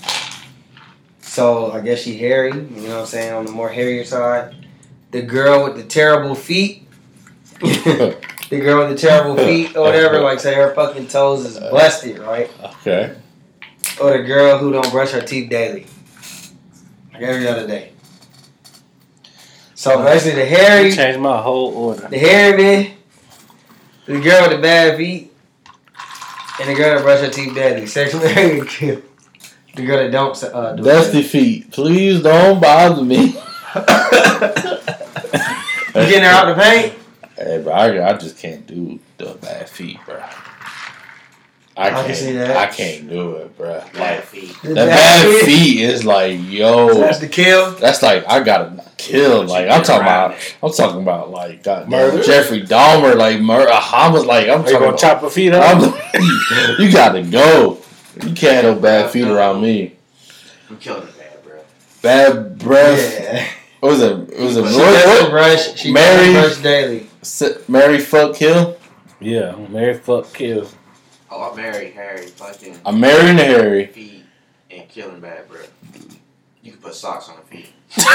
So, I guess she hairy. You know what I'm saying? On the more hairier side. The girl with the terrible feet. The girl with the terrible feet or whatever. Like, say her fucking toes is busted, right? Okay. Or the girl who don't brush her teeth daily. Like every other day. So, basically, the hairy. Change my whole order. The hairy man. The girl with the bad feet. And the girl that brush her teeth daily. Sex, marry, or kill. The girl that don't do Dusty feet. Please don't bother me. You getting her out the paint? Hey, bro, I just can't do the bad feet, bro. I can see that. I can't do it, bro. Bad feet. The bad feet is like, yo. So that's the kill? That's like, I gotta kill. Like, I'm talking about like, goddamn Jeffrey Dahmer, like murder, homicide. Like, I'm talking about chop her feet up. You gotta go. You can't have no bad feet around me. I'm killing the bad breath. Bad breath. Yeah. What was it? It was a She doesn't brush. She doesn't brush daily. Marry, fuck, kill? Yeah, marry, fuck, kill. Oh, I'm married, Harry. Fucking. I'm marrying Harry. Feet and killing bad breath. You can put socks on the feet.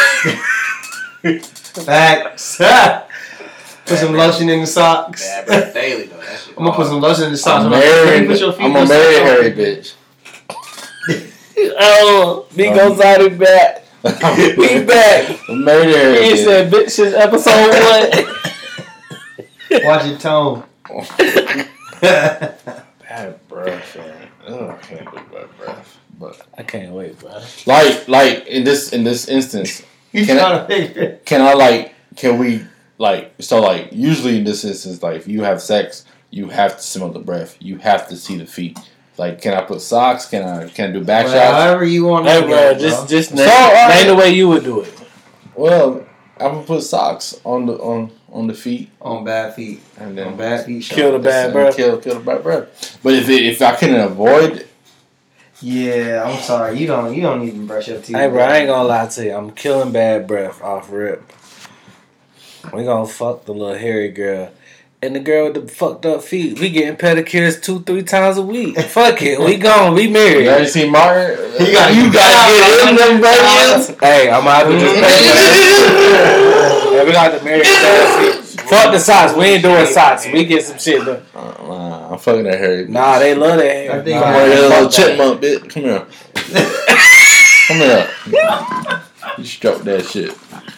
Facts. Put some lotion in the socks. Bad breath daily though. That shit. I'm gonna put some lotion in the socks. I'm gonna marry Harry, bitch. Oh, B goes out and back. We back. I'm married Harry. He said, bitch, since episode 1. Watch your tone. Bad breath, man. Oh, I can't do bad breath. But I can't wait, bro. Like in this instance, usually in this instance, like if you have sex, you have to smell the breath. You have to see the feet. Like, can I put socks? Can I do back Well, shots? however you want Hey, to bro, go, just So, name, alright. name the way you would do it. Well, I'm gonna put socks on the feet, on bad feet. and then On bad feet. Kill the bad breath. Kill the bad breath. But if I can avoid, Yeah, I'm sorry. You don't even brush your teeth. Hey, bro, I ain't gonna lie to you. I'm killing bad breath off rip. We gonna fuck the little hairy girl. And the girl with the fucked up feet. We getting pedicures 2-3 times a week. Fuck it. We gone. We married. you already see Martin. You gotta get in them babies. Hey, I'm out to just pay Yeah, we got the married bad feet. Fuck the socks. We ain't doing socks. We get some shit done. I'm fucking that hairy. Nah, they love that hair. I think Come I- here, little fuck that. chipmunk bitch. Come here. Come here. You stroke that shit.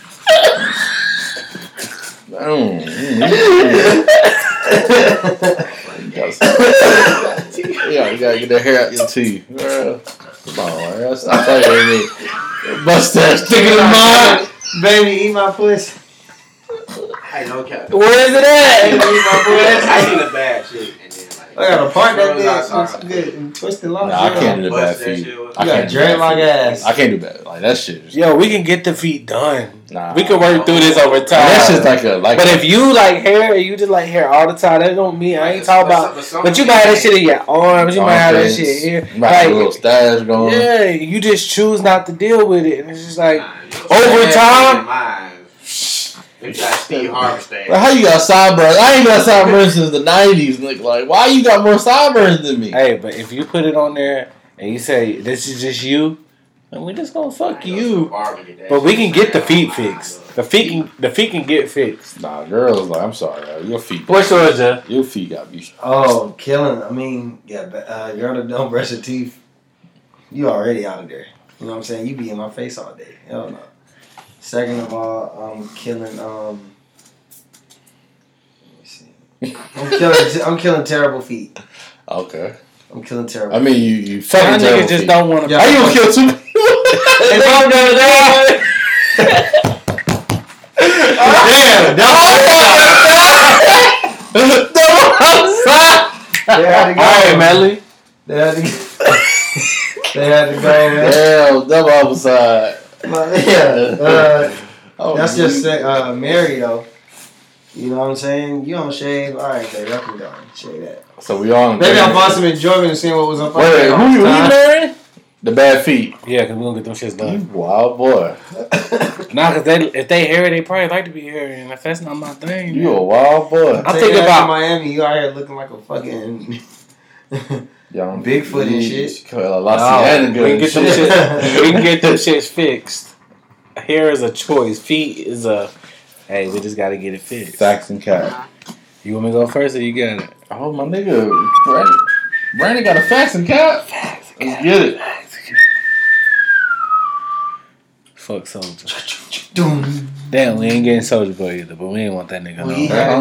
You gotta get that hair out your teeth. Girl. Come on, man. Stop fighting with me. Mustache sticking in mine. Baby, eat my pussy. I know, Cap. Where is it at? Baby, eat my pussy. I seen the bad shit, and then like. I gotta part that Girls bitch. outside. It's good. And twisted locks. Nah, I can't do the bad Bust that feet. shit with- I You gotta can't do drain bad like feet. ass. I can't do bad. Like that shit. Yo, we can get the feet done. Nah. We can work through this over time. That's just like a But if you like hair, and you just like hair all the time, that don't mean I ain't talking about. But you might have that shit in your arms. You might have that shit here. You might have a little Like, stash going. yeah, you just choose not to deal with it, and it's just like Nah, over time. You got Steve Harvey thing. But how you got sideburns? I ain't got sideburns since the 90s. Like, why you got more sideburns than me? Hey, but if you put it on there and you say this is just you, then we just gonna fuck you. But we can get the feet fixed. The feet can get fixed. Nah, girls, like, I'm sorry, your feet. What's yours, Jeff? Your feet got be. Oh, killing. I mean, yeah, girl that don't brush her teeth, you already out of there. You know what I'm saying? You be in my face all day. Hell no. Second of all, I'm killing. Let me see. I'm killing terrible feet. Okay. I'm killing terrible. I mean, you Y'all fucking terrible niggas just feet. don't want to. Yeah. How you gonna kill two people? If I'm done that, Damn, they had to go. all right, Melly. They had to go. They had to go, man. Damn, double homicide. Yeah. Oh, That's just Mary though. You know what I'm saying? You don't shave. All right, baby, I can go. Shave that. So we on. Maybe I found some enjoyment in seeing what was up. Wait, who you marrying? The bad feet. Yeah, because we gonna get them shits You done. wild boy. Nah, because if they hairy, they probably like to be hairy, and if that's not my thing, You a wild boy. I'm thinking about Miami. You out here looking like a fucking Young Bigfoot and shit. Louisiana we can get them shit. shit. We can get them shits fixed. Hair is a choice. Feet is a. Hey, we just gotta get it fixed. Facts and cap. You want me to go first, or you got it? Oh my nigga, Brandon got a facts and cap. Let's get it. Fuck Soldier. Damn, we ain't getting Soldier Boy either, but we ain't want that nigga. No. We had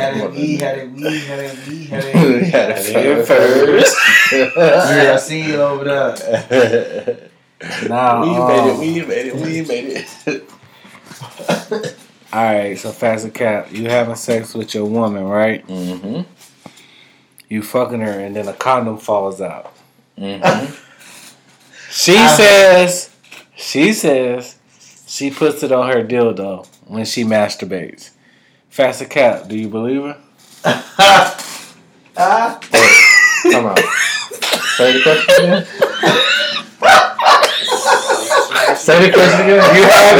it first. Yeah, I see you over there. Nah, We made it. Alright, so fast and cap. You having sex with your woman, right? Mm-hmm. You fucking her, and then a condom falls out. Mm-hmm. She says she puts it on her dildo when she masturbates. Fast and cap, do you believe her? Come on. Say the question again. Say the question again. You have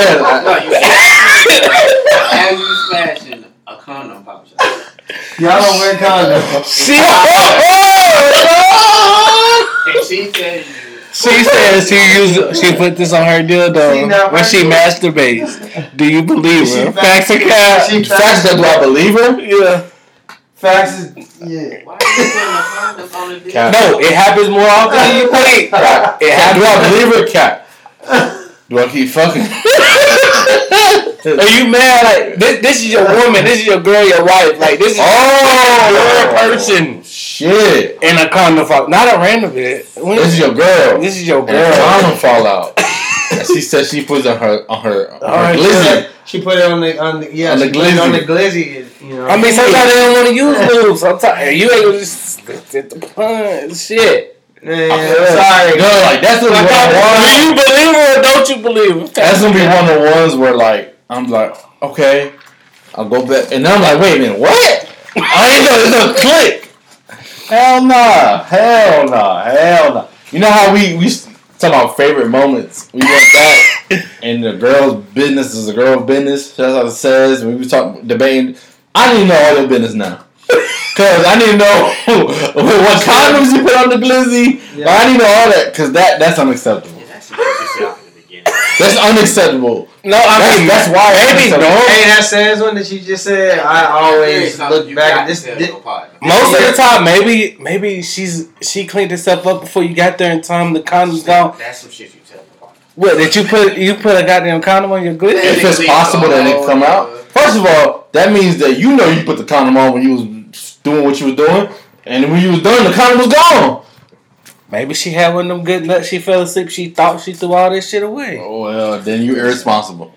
As you smashing a condom pop shot. Y'all don't wear condoms. And she said She says she put this on her dildo when she masturbates. Do you believe her? Facts or cap? Facts that do I believe her? Yeah. Facts is yeah. why are you putting a condom on the Cap. No, it happens more often than you think. It Do I happens. believe her, Cap? Do I keep fucking? Are you mad? Like this is your woman. This is your girl. Your wife. Like this is your person Shit. in a condom fall. Not a random bit. This is your girl. This is your And a girl. condom fall out. And she said she puts on her glizzy. She put it on the glizzy. On the glizzy, you know. I mean, sometimes they don't want to use lube. Sometimes you ain't gonna just hit the punch. Shit. Man, sorry. No, like that's the one. Do you believe it or don't you believe it? That's gonna be one of the ones where like I'm like, okay, I'll go back, and then I'm like, wait a minute, what? I ain't know it's gonna click. Hell nah. You know how we talk about favorite moments? We went back, and the girl's business is a girl's business. That's how it says. We was talking debating. I need to know all your business now. Cause I need to know what condoms you put on the glizzy. Yeah. I need to know all that because that's unacceptable. Yeah, that's what you said in the beginning. That's unacceptable. No, I mean that's why. Hey, that says one that you just said. I always look back at this. Most of the time, maybe she cleaned herself up before you got there in time. The condom's gone. That's some shit you tell me. What did you put a goddamn condom on your glizzy? If it's possible that it come out. First of all, that means that you know you put the condom on when you was doing what you was doing, and when you was done, the condom was gone. Maybe she had one of them good nuts. She fell asleep. She thought she threw all this shit away. Oh well, then you irresponsible.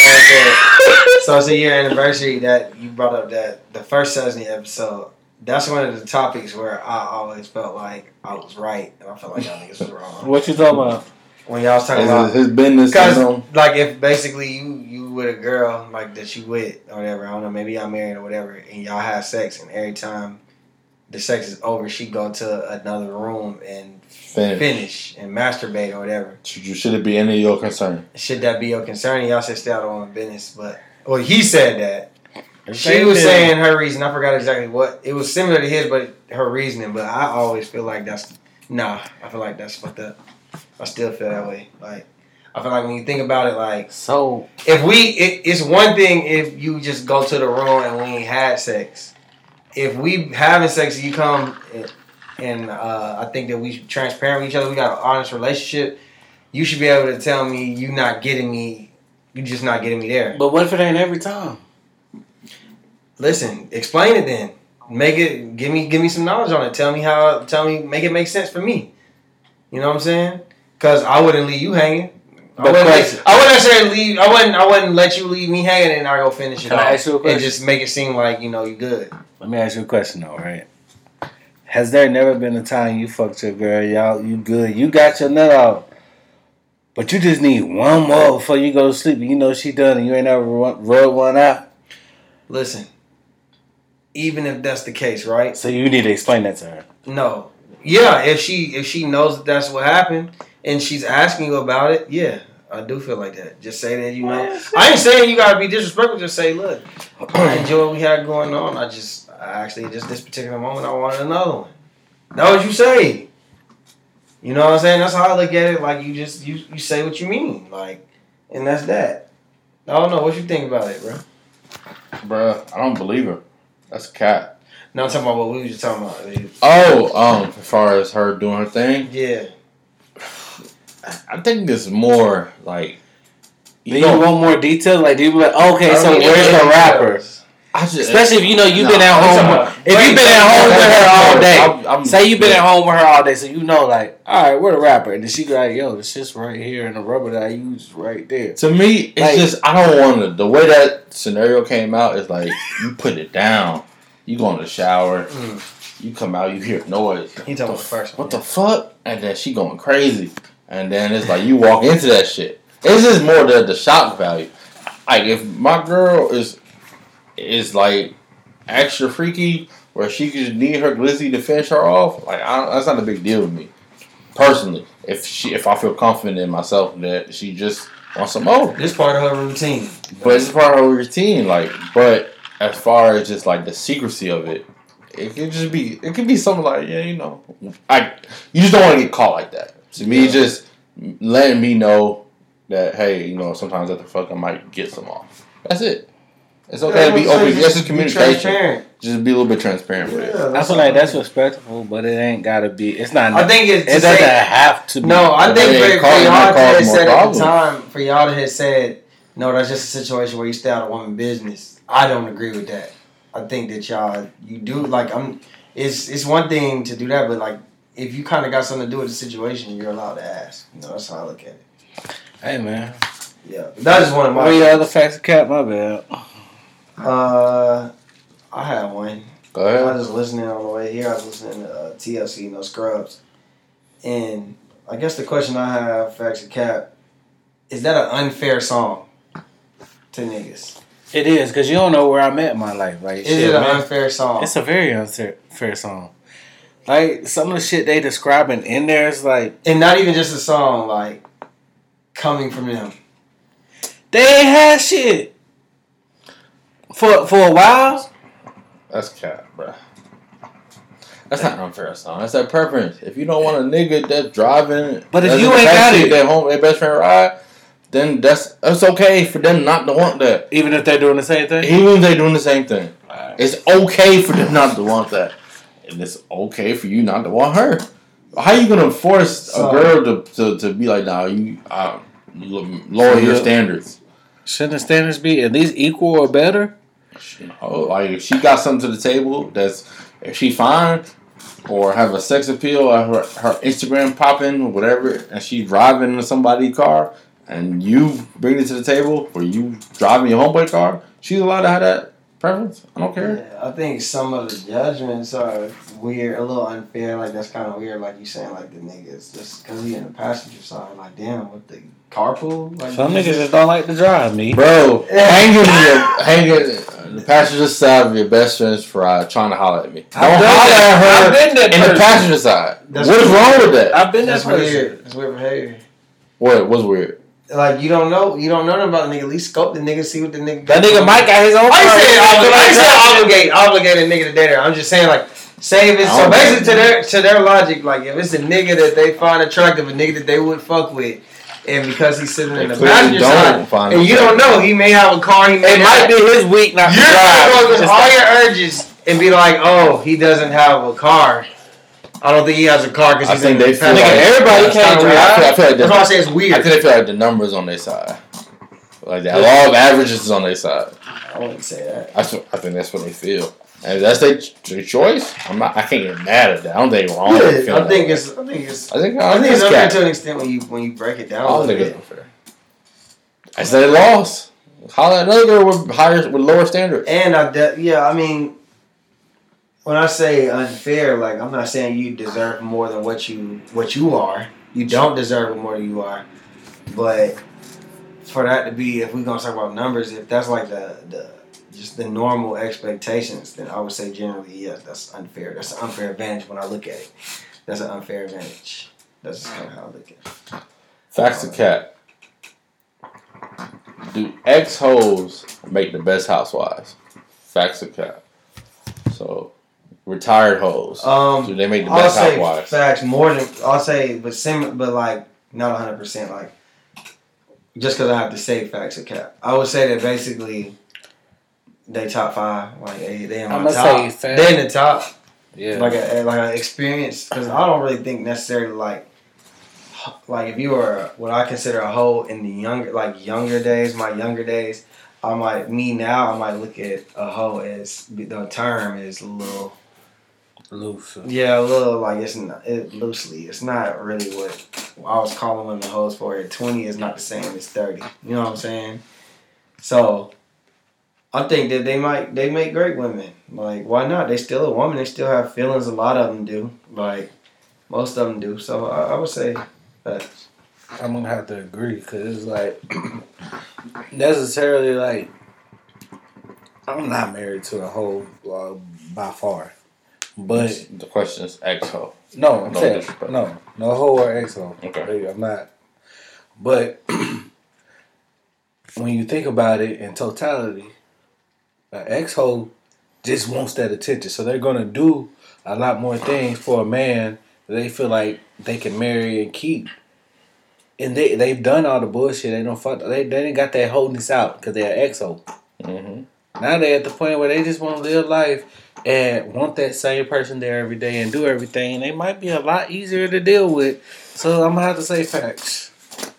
So it's a year anniversary that you brought up that the first Cessna episode. That's one of the topics where I always felt like I was right, and I felt like y'all niggas was wrong. What you talking about? When y'all was talking about his business, because like if basically you with a girl like that you with or whatever, I don't know, maybe y'all married or whatever, and y'all have sex, and every time the sex is over, she go to another room and finish and masturbate or whatever. Should it be any of your concern? Should that be your concern? And y'all said stay out of my business, but he said that. She was saying her reason. I forgot exactly what. It was similar to his, but her reasoning. But I always feel like I feel like that's fucked up. I still feel that way. Like, I feel like when you think about it, like, so if it's one thing if you just go to the room and we ain't had sex. If we having sex and you come and I think that we should be transparent with each other, we got an honest relationship, you should be able to tell me you just not getting me there. But what if it ain't every time? Listen, explain it then. Give me some knowledge on it. Make it make sense for me. You know what I'm saying? Because I wouldn't leave you hanging. I wouldn't let you leave me hanging and I go finish it Can I ask you a question? and just make it seem like you good. Let me ask you a question though, right? Has there never been a time you fucked your girl, you good, you got your nut out, but you just need one more before you go to sleep and you know she done and you ain't ever rub one out? Listen, even if that's the case, right? So you need to explain that to her. No. Yeah, if she knows that's what happened and she's asking you about it, yeah, I do feel like that. Just say that you know. I ain't saying you gotta be disrespectful. Just say, look, I enjoy what we had going on. I actually just this particular moment I wanted another one. That's what you say. You know what I'm saying? That's how I look at it. Like you say what you mean. Like, and that's that. I don't know what you think about it, bro. Bruh, I don't believe her. That's a cat. No, I'm talking about what we were just talking about. As far as her doing her thing? Yeah. I think it's more like... Do you want more details? Like, do you be like, okay, so where's the rapper? Especially if you know you've been at home. If you've been at home with her all day. Say you've been at home with her all day, so you know, like, all right, where the rapper? And then she be like, yo, the shit's right here, and the rubber that I use right there. To me, it's like, just, I don't want to... The way that scenario came out is like, you put it down. You go in the shower, you come out, you hear noise. He talking about the first one. What the fuck? And then she going crazy. And then it's like, you walk into that shit. It's just more the shock value. Like, if my girl is like extra freaky, where she could need her glizzy to finish her off, like, that's not a big deal to me. Personally. If I feel confident in myself that she just wants some more. This part of her routine. But it's part of her routine, like, but... As far as just like the secrecy of it, it could be something like, yeah, you know, you just don't want to get caught like that. To me, just letting me know that, hey, you know, sometimes at the fuck I might get some off. That's it. It's okay to be open. That's just communication. Just be a little bit transparent with it. I feel like that's respectful, but it ain't gotta be. It's not. I think it doesn't have to be. No, I think for y'all to have said at the time, for y'all to have said, no, that's just a situation where you stay out of woman's business. I don't agree with that. I think that you do, like, it's one thing to do that, but, like, if you kind of got something to do with the situation, you're allowed to ask. You know, that's how I look at it. Hey, man. Yeah, that's just one of my. What are your other facts of cap? My bad. I had one. Go I ahead. was just listening on the way here. I was listening to TLC, No Scrubs, and I guess the question I have, facts of cap, is that an unfair song to niggas? It is, because you don't know where I'm at in my life. Like, Is it an unfair song? It's a very unfair song. Like, some of the shit they describing in there is like... And not even just a song, like, coming from them. They ain't had shit. For a while. That's cap, bro. That's not an unfair song. That's their preference. If you don't want a nigga that's driving, But if that's you in the ain't got backseat, it- their best friend ride, then that's okay for them not to want that. Even if they're doing the same thing? Even if they're doing the same thing, Right. it's okay for them not to want that, and it's okay for you not to want her. How you gonna force a girl to be like, nah, you lower your standards? Shouldn't the standards be at least equal or better? Like if she got something to the table that's if she fine or have a sex appeal or her Instagram popping or whatever, and she's driving in somebody's car and you bring it to the table or you driving your homeboy car, she's allowed to have that preference. I don't care. Yeah, I think some of the judgments are weird, a little unfair. Like that's kind of weird. Like you saying, like the niggas just because we in the passenger side. Like damn, with the carpool. Like Some niggas just don't like to drive, me. Bro, hanging the passenger side of your best friend's ride trying to holler at me. Don't I've done holler that. at I've been her that in the person. passenger side. That's What is weird. wrong with that? I've been That's that person. weird. That's weird behavior. What was weird? Like you don't know nothing about the nigga. At least scope the nigga, see what the nigga. That nigga Mike got his own I car. ain't saying obligate a nigga to date her. I'm just saying like say if it's so basically to their logic, like if it's a nigga that they find attractive, a nigga that they would fuck with, and because he's sitting in the passenger side, and you don't know, he may have a car, he may It might be his week not to you're drive. gonna go with Just all like- your urges and be like, oh, he doesn't have a car. I don't think he has a car because I he's think in the they feel passenger like- side. everybody That's can't kinda weird. I feel like That's why I say it's I weird. think they feel like the numbers on their side. Like that law of averages is on their side. I wouldn't say that. I think that's what they feel. And if that's their choice, I can't get mad at that. I don't think it's wrong. with Yeah, feeling I think that it's way. I think it's it's unfair cap. to an extent when you break it down. I a don't little think it's bit. unfair. I said they lost. Holler at another girl with lower standards. And I mean, when I say unfair, like I'm not saying you deserve more than what you are. You don't deserve it more than you are. But for that to be, if we're gonna talk about numbers, if that's like the just the normal expectations, then I would say generally yes, that's unfair. That's an unfair advantage when I look at it. That's an unfair advantage. That's just kind of how I look at it. Facts of cat. Do ex-hoes make the best housewives? Facts of cat. So, retired hoes. Do they make the I'll best say housewives? facts more than I'll say, but like not 100%. Like just because I have to say facts of cap, I would say that basically they top 5. Like they in my I'ma top. say facts. They in the top. Yeah. Like an experience, because I don't really think necessarily like if you were what I consider a hoe in the younger days, my younger days, I might look at a hoe as the term is a little. Loose. Yeah, a little like loosely. It's not really what I was calling women hoes for. 20 is not the same as 30. You know what I'm saying? So I think that they make great women. Like why not? They still a woman. They still have feelings. A lot of them do. Like most of them do. So I would say that. I'm gonna have to agree because it's like necessarily like I'm not married to a hoe by far, but The question is ex-hoe. no, I'm No saying disrespect. no hoe or ex hoe. Okay. I'm not. But when you think about it in totality, an ex hoe just wants that attention, so they're gonna do a lot more things for a man that they feel like they can marry and keep. And they've done all the bullshit. They don't fuck. They didn't got that holding out because they're exo. Mm-hmm. Now they're at the point where they just want to live life and want that same person there every day and do everything. They might be a lot easier to deal with. So I'm gonna have to say facts.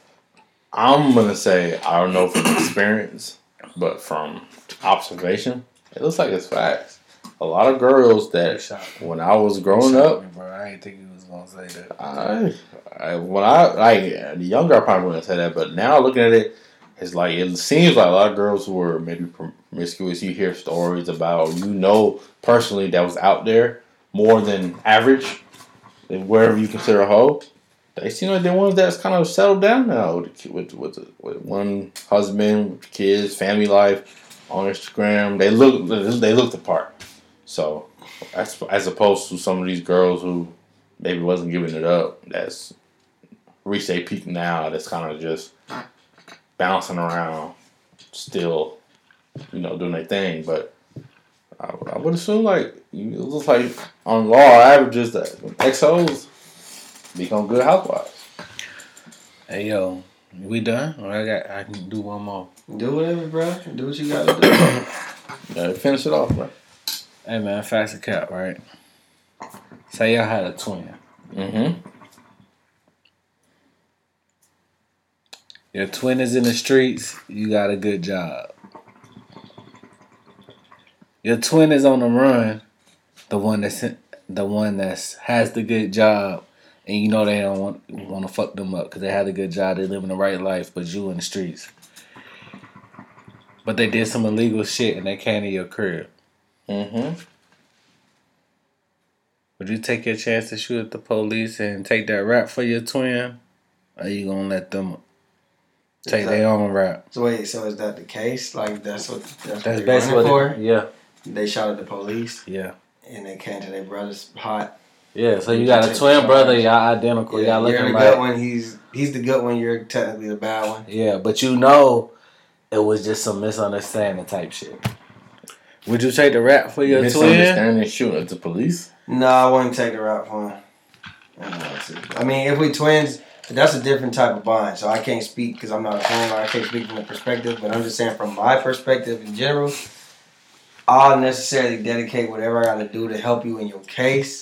I'm going to say, I don't know from experience, but from observation, it looks like it's facts. A lot of girls that, when I was growing up, Bro, I didn't think you was gonna say that. the younger I probably wouldn't say that, but now looking at it, it's like it seems like a lot of girls who are maybe promiscuous. You hear stories about personally that was out there more than average, and wherever you consider a hoe. They seem like they're ones that's kind of settled down now with one husband, with kids, family life on Instagram. They look the part. So as opposed to some of these girls who maybe wasn't giving it up, that's reached a peak now. That's kind of just bouncing around, still, doing their thing. But I would assume like it looks like on law averages that XOs become good housewives. Hey yo, we done? Or I can do one more. Do whatever, bro. Do what you gotta do. Yeah, finish it off, bro. Hey man, facts or cap, right? Say y'all had a twin. Mm-hmm. Your twin is in the streets. You got a good job. Your twin is on the run. The one that's has the good job. And you know they don't want to fuck them up because they had a good job, they living the right life, but you in the streets. But they did some illegal shit and they came to your crib. Mm-hmm. Would you take your chance to shoot at the police and take that rap for your twin? Or are you gonna let them take their own rap? So wait, so is that the case? Like that's what That's they're basically running what for? Yeah. They shot at the police Yeah. and they came to their brother's hot. Yeah, so you got a twin brother, y'all identical, y'all you're looking the like good one. He's the good one. You're technically the bad one. yeah, but it was just some misunderstanding type shit. Would you take the rap for your twin? Misunderstanding shooting at the police? No, I wouldn't take the rap for him. I mean, if we twins, that's a different type of bond. So I can't speak because I'm not a twin. I can't speak from a perspective, but I'm just saying from my perspective in general, I'll necessarily dedicate whatever I got to do to help you in your case.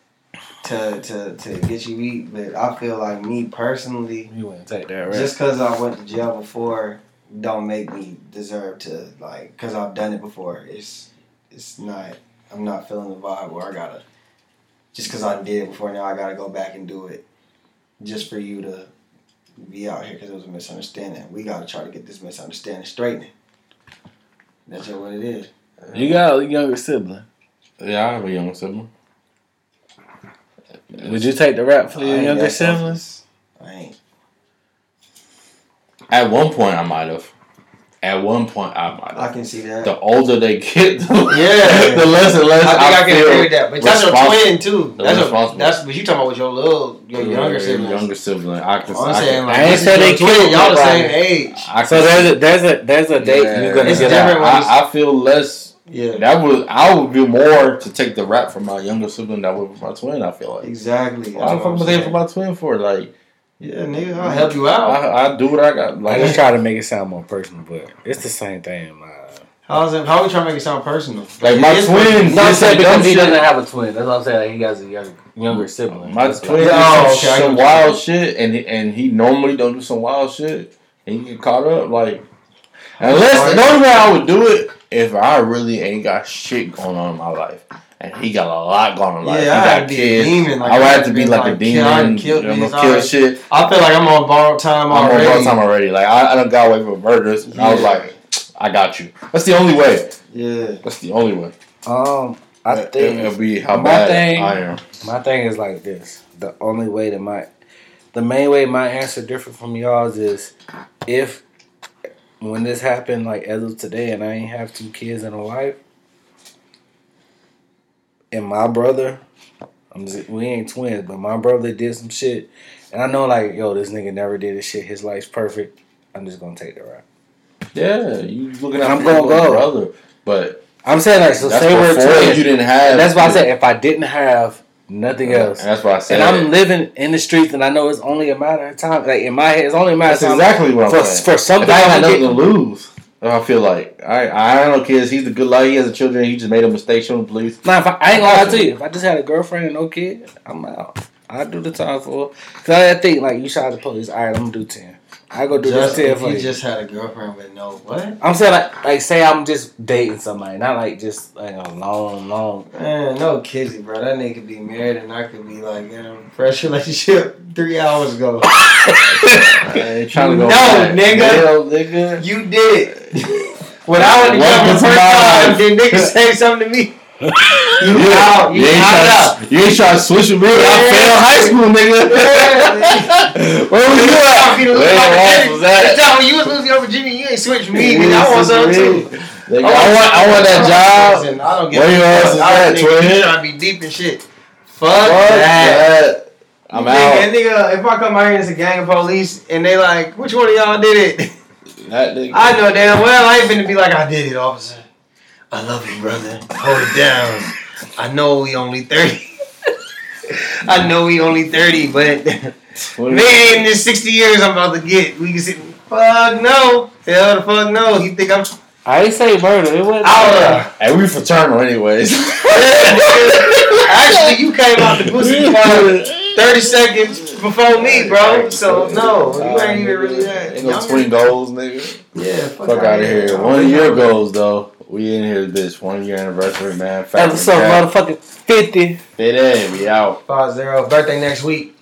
To get you beat, but I feel like me personally, You wouldn't take that rap. just because I went to jail before, don't make me deserve to because I've done it before. It's not. I'm not feeling the vibe where I gotta just because I did it before. Now I gotta go back and do it just for you to be out here because it was a misunderstanding. We gotta try to get this misunderstanding straightened. That's just what it is. You got a younger sibling. Yeah, I have a younger sibling. Would you take the rap for I your ain't younger that siblings? I ain't. At one point, I might have. I can see that. The older they get, the less and less. I think I can agree with that. But that's your twin too. Responsible. That's what you talking about with your younger sibling. Younger sibling. I can. I'm saying like I ain't said they twin. Y'all the nobody. same age. So there's a date you're gonna It's get different out. when I feel less. Yeah. I would do more to take the rap from my younger sibling than I would for my twin. I feel like. Exactly. Why the fuck was I for my twin for? Like, yeah, nigga, I'll help you out. I do what I got. I Like, just try to make it sound more personal, but it's the same thing. How are we trying to make it sound personal? like my It is twin. personal. No, I'm saying because he shit. doesn't have a twin. That's what I'm saying. Like, he has a younger sibling. My That's twin like- does I some get wild shit, and he normally don't do some wild shit, and he get caught up. Like, unless the only way I would do it if I really ain't got shit going on in my life, and he got a lot going on in life. Yeah, he I got had to be a kids. demon. Like, I would have to I've be been, like a like, demon. killed I'm niggas gonna kill already. shit. I feel like I'm on borrowed time I'm on already. borrowed time already. Like I done got away from murders. And I was like, I got you. That's the only way. Yeah. That's the only way. I think it'll be how my bad thing- I am. my thing is like this. The main way my answer different from y'all's is if when this happened, like as of today, and I ain't have 2 kids and a wife, and my brother, we ain't twins, but my brother did some shit, and I know like, yo, this nigga never did this shit. His life's perfect. I'm just gonna take the rap. Yeah, you looking at I'm gonna go. brother, but I'm saying like, so that's say we're before twins. you didn't have. And that's why I said if I didn't have nothing else. And that's what I said. And I'm living in the streets, and I know it's only a matter of time. Like in my head, it's only a matter That's of time. exactly what I'm saying. For something, if I had I'm nothing getting- to lose, I feel like I don't know, kids. He's the good life. He has a children. He just made a mistake showing the police. Nah, I ain't gonna lie to you. If I just had a girlfriend and no kid, I'm out. I do the time for. Cause I think like you shot the police. All right, I'm gonna do 10. I go do this 10 for you you. just had a girlfriend with no what? I'm saying like say I'm just dating somebody, not like just like a long. Man, no kizzy, bro. That nigga could be married and I could be like in a fresh relationship 3 hours ago. Trying to go back. Nigga. You did. When I went to jump the first time, then niggas say something to me. You out. You ain't trying to switch with me. I failed high school, nigga. Where was you at? When you was losing your virginity, you ain't switch with me. Nigga. I want something too. I want that job. I don't Where your ass is at, twin? Trying to be deep and shit. Fuck that. I'm out. Nigga, if I come out here and it's a gang of police and they like, which one of y'all did it? That nigga. I know damn well I ain't finna be like, I did it, officer. I love you, brother. Hold it down. I know we only 30. I know we only 30, but man, this 60 years I'm about to get. We can sit. Fuck no. Hell the fuck no. You think I'm? I ain't say murder. It wasn't. Hey, we fraternal anyways. Actually, you came out the pussy part 30 seconds before me, bro. So no, you ain't even really that. Ain't no twin goals, nigga. Yeah, fuck out of here. One of your goals though. We in here, bitch. 1 year anniversary, man. Episode motherfucking 50. We out. 5-0. Birthday next week.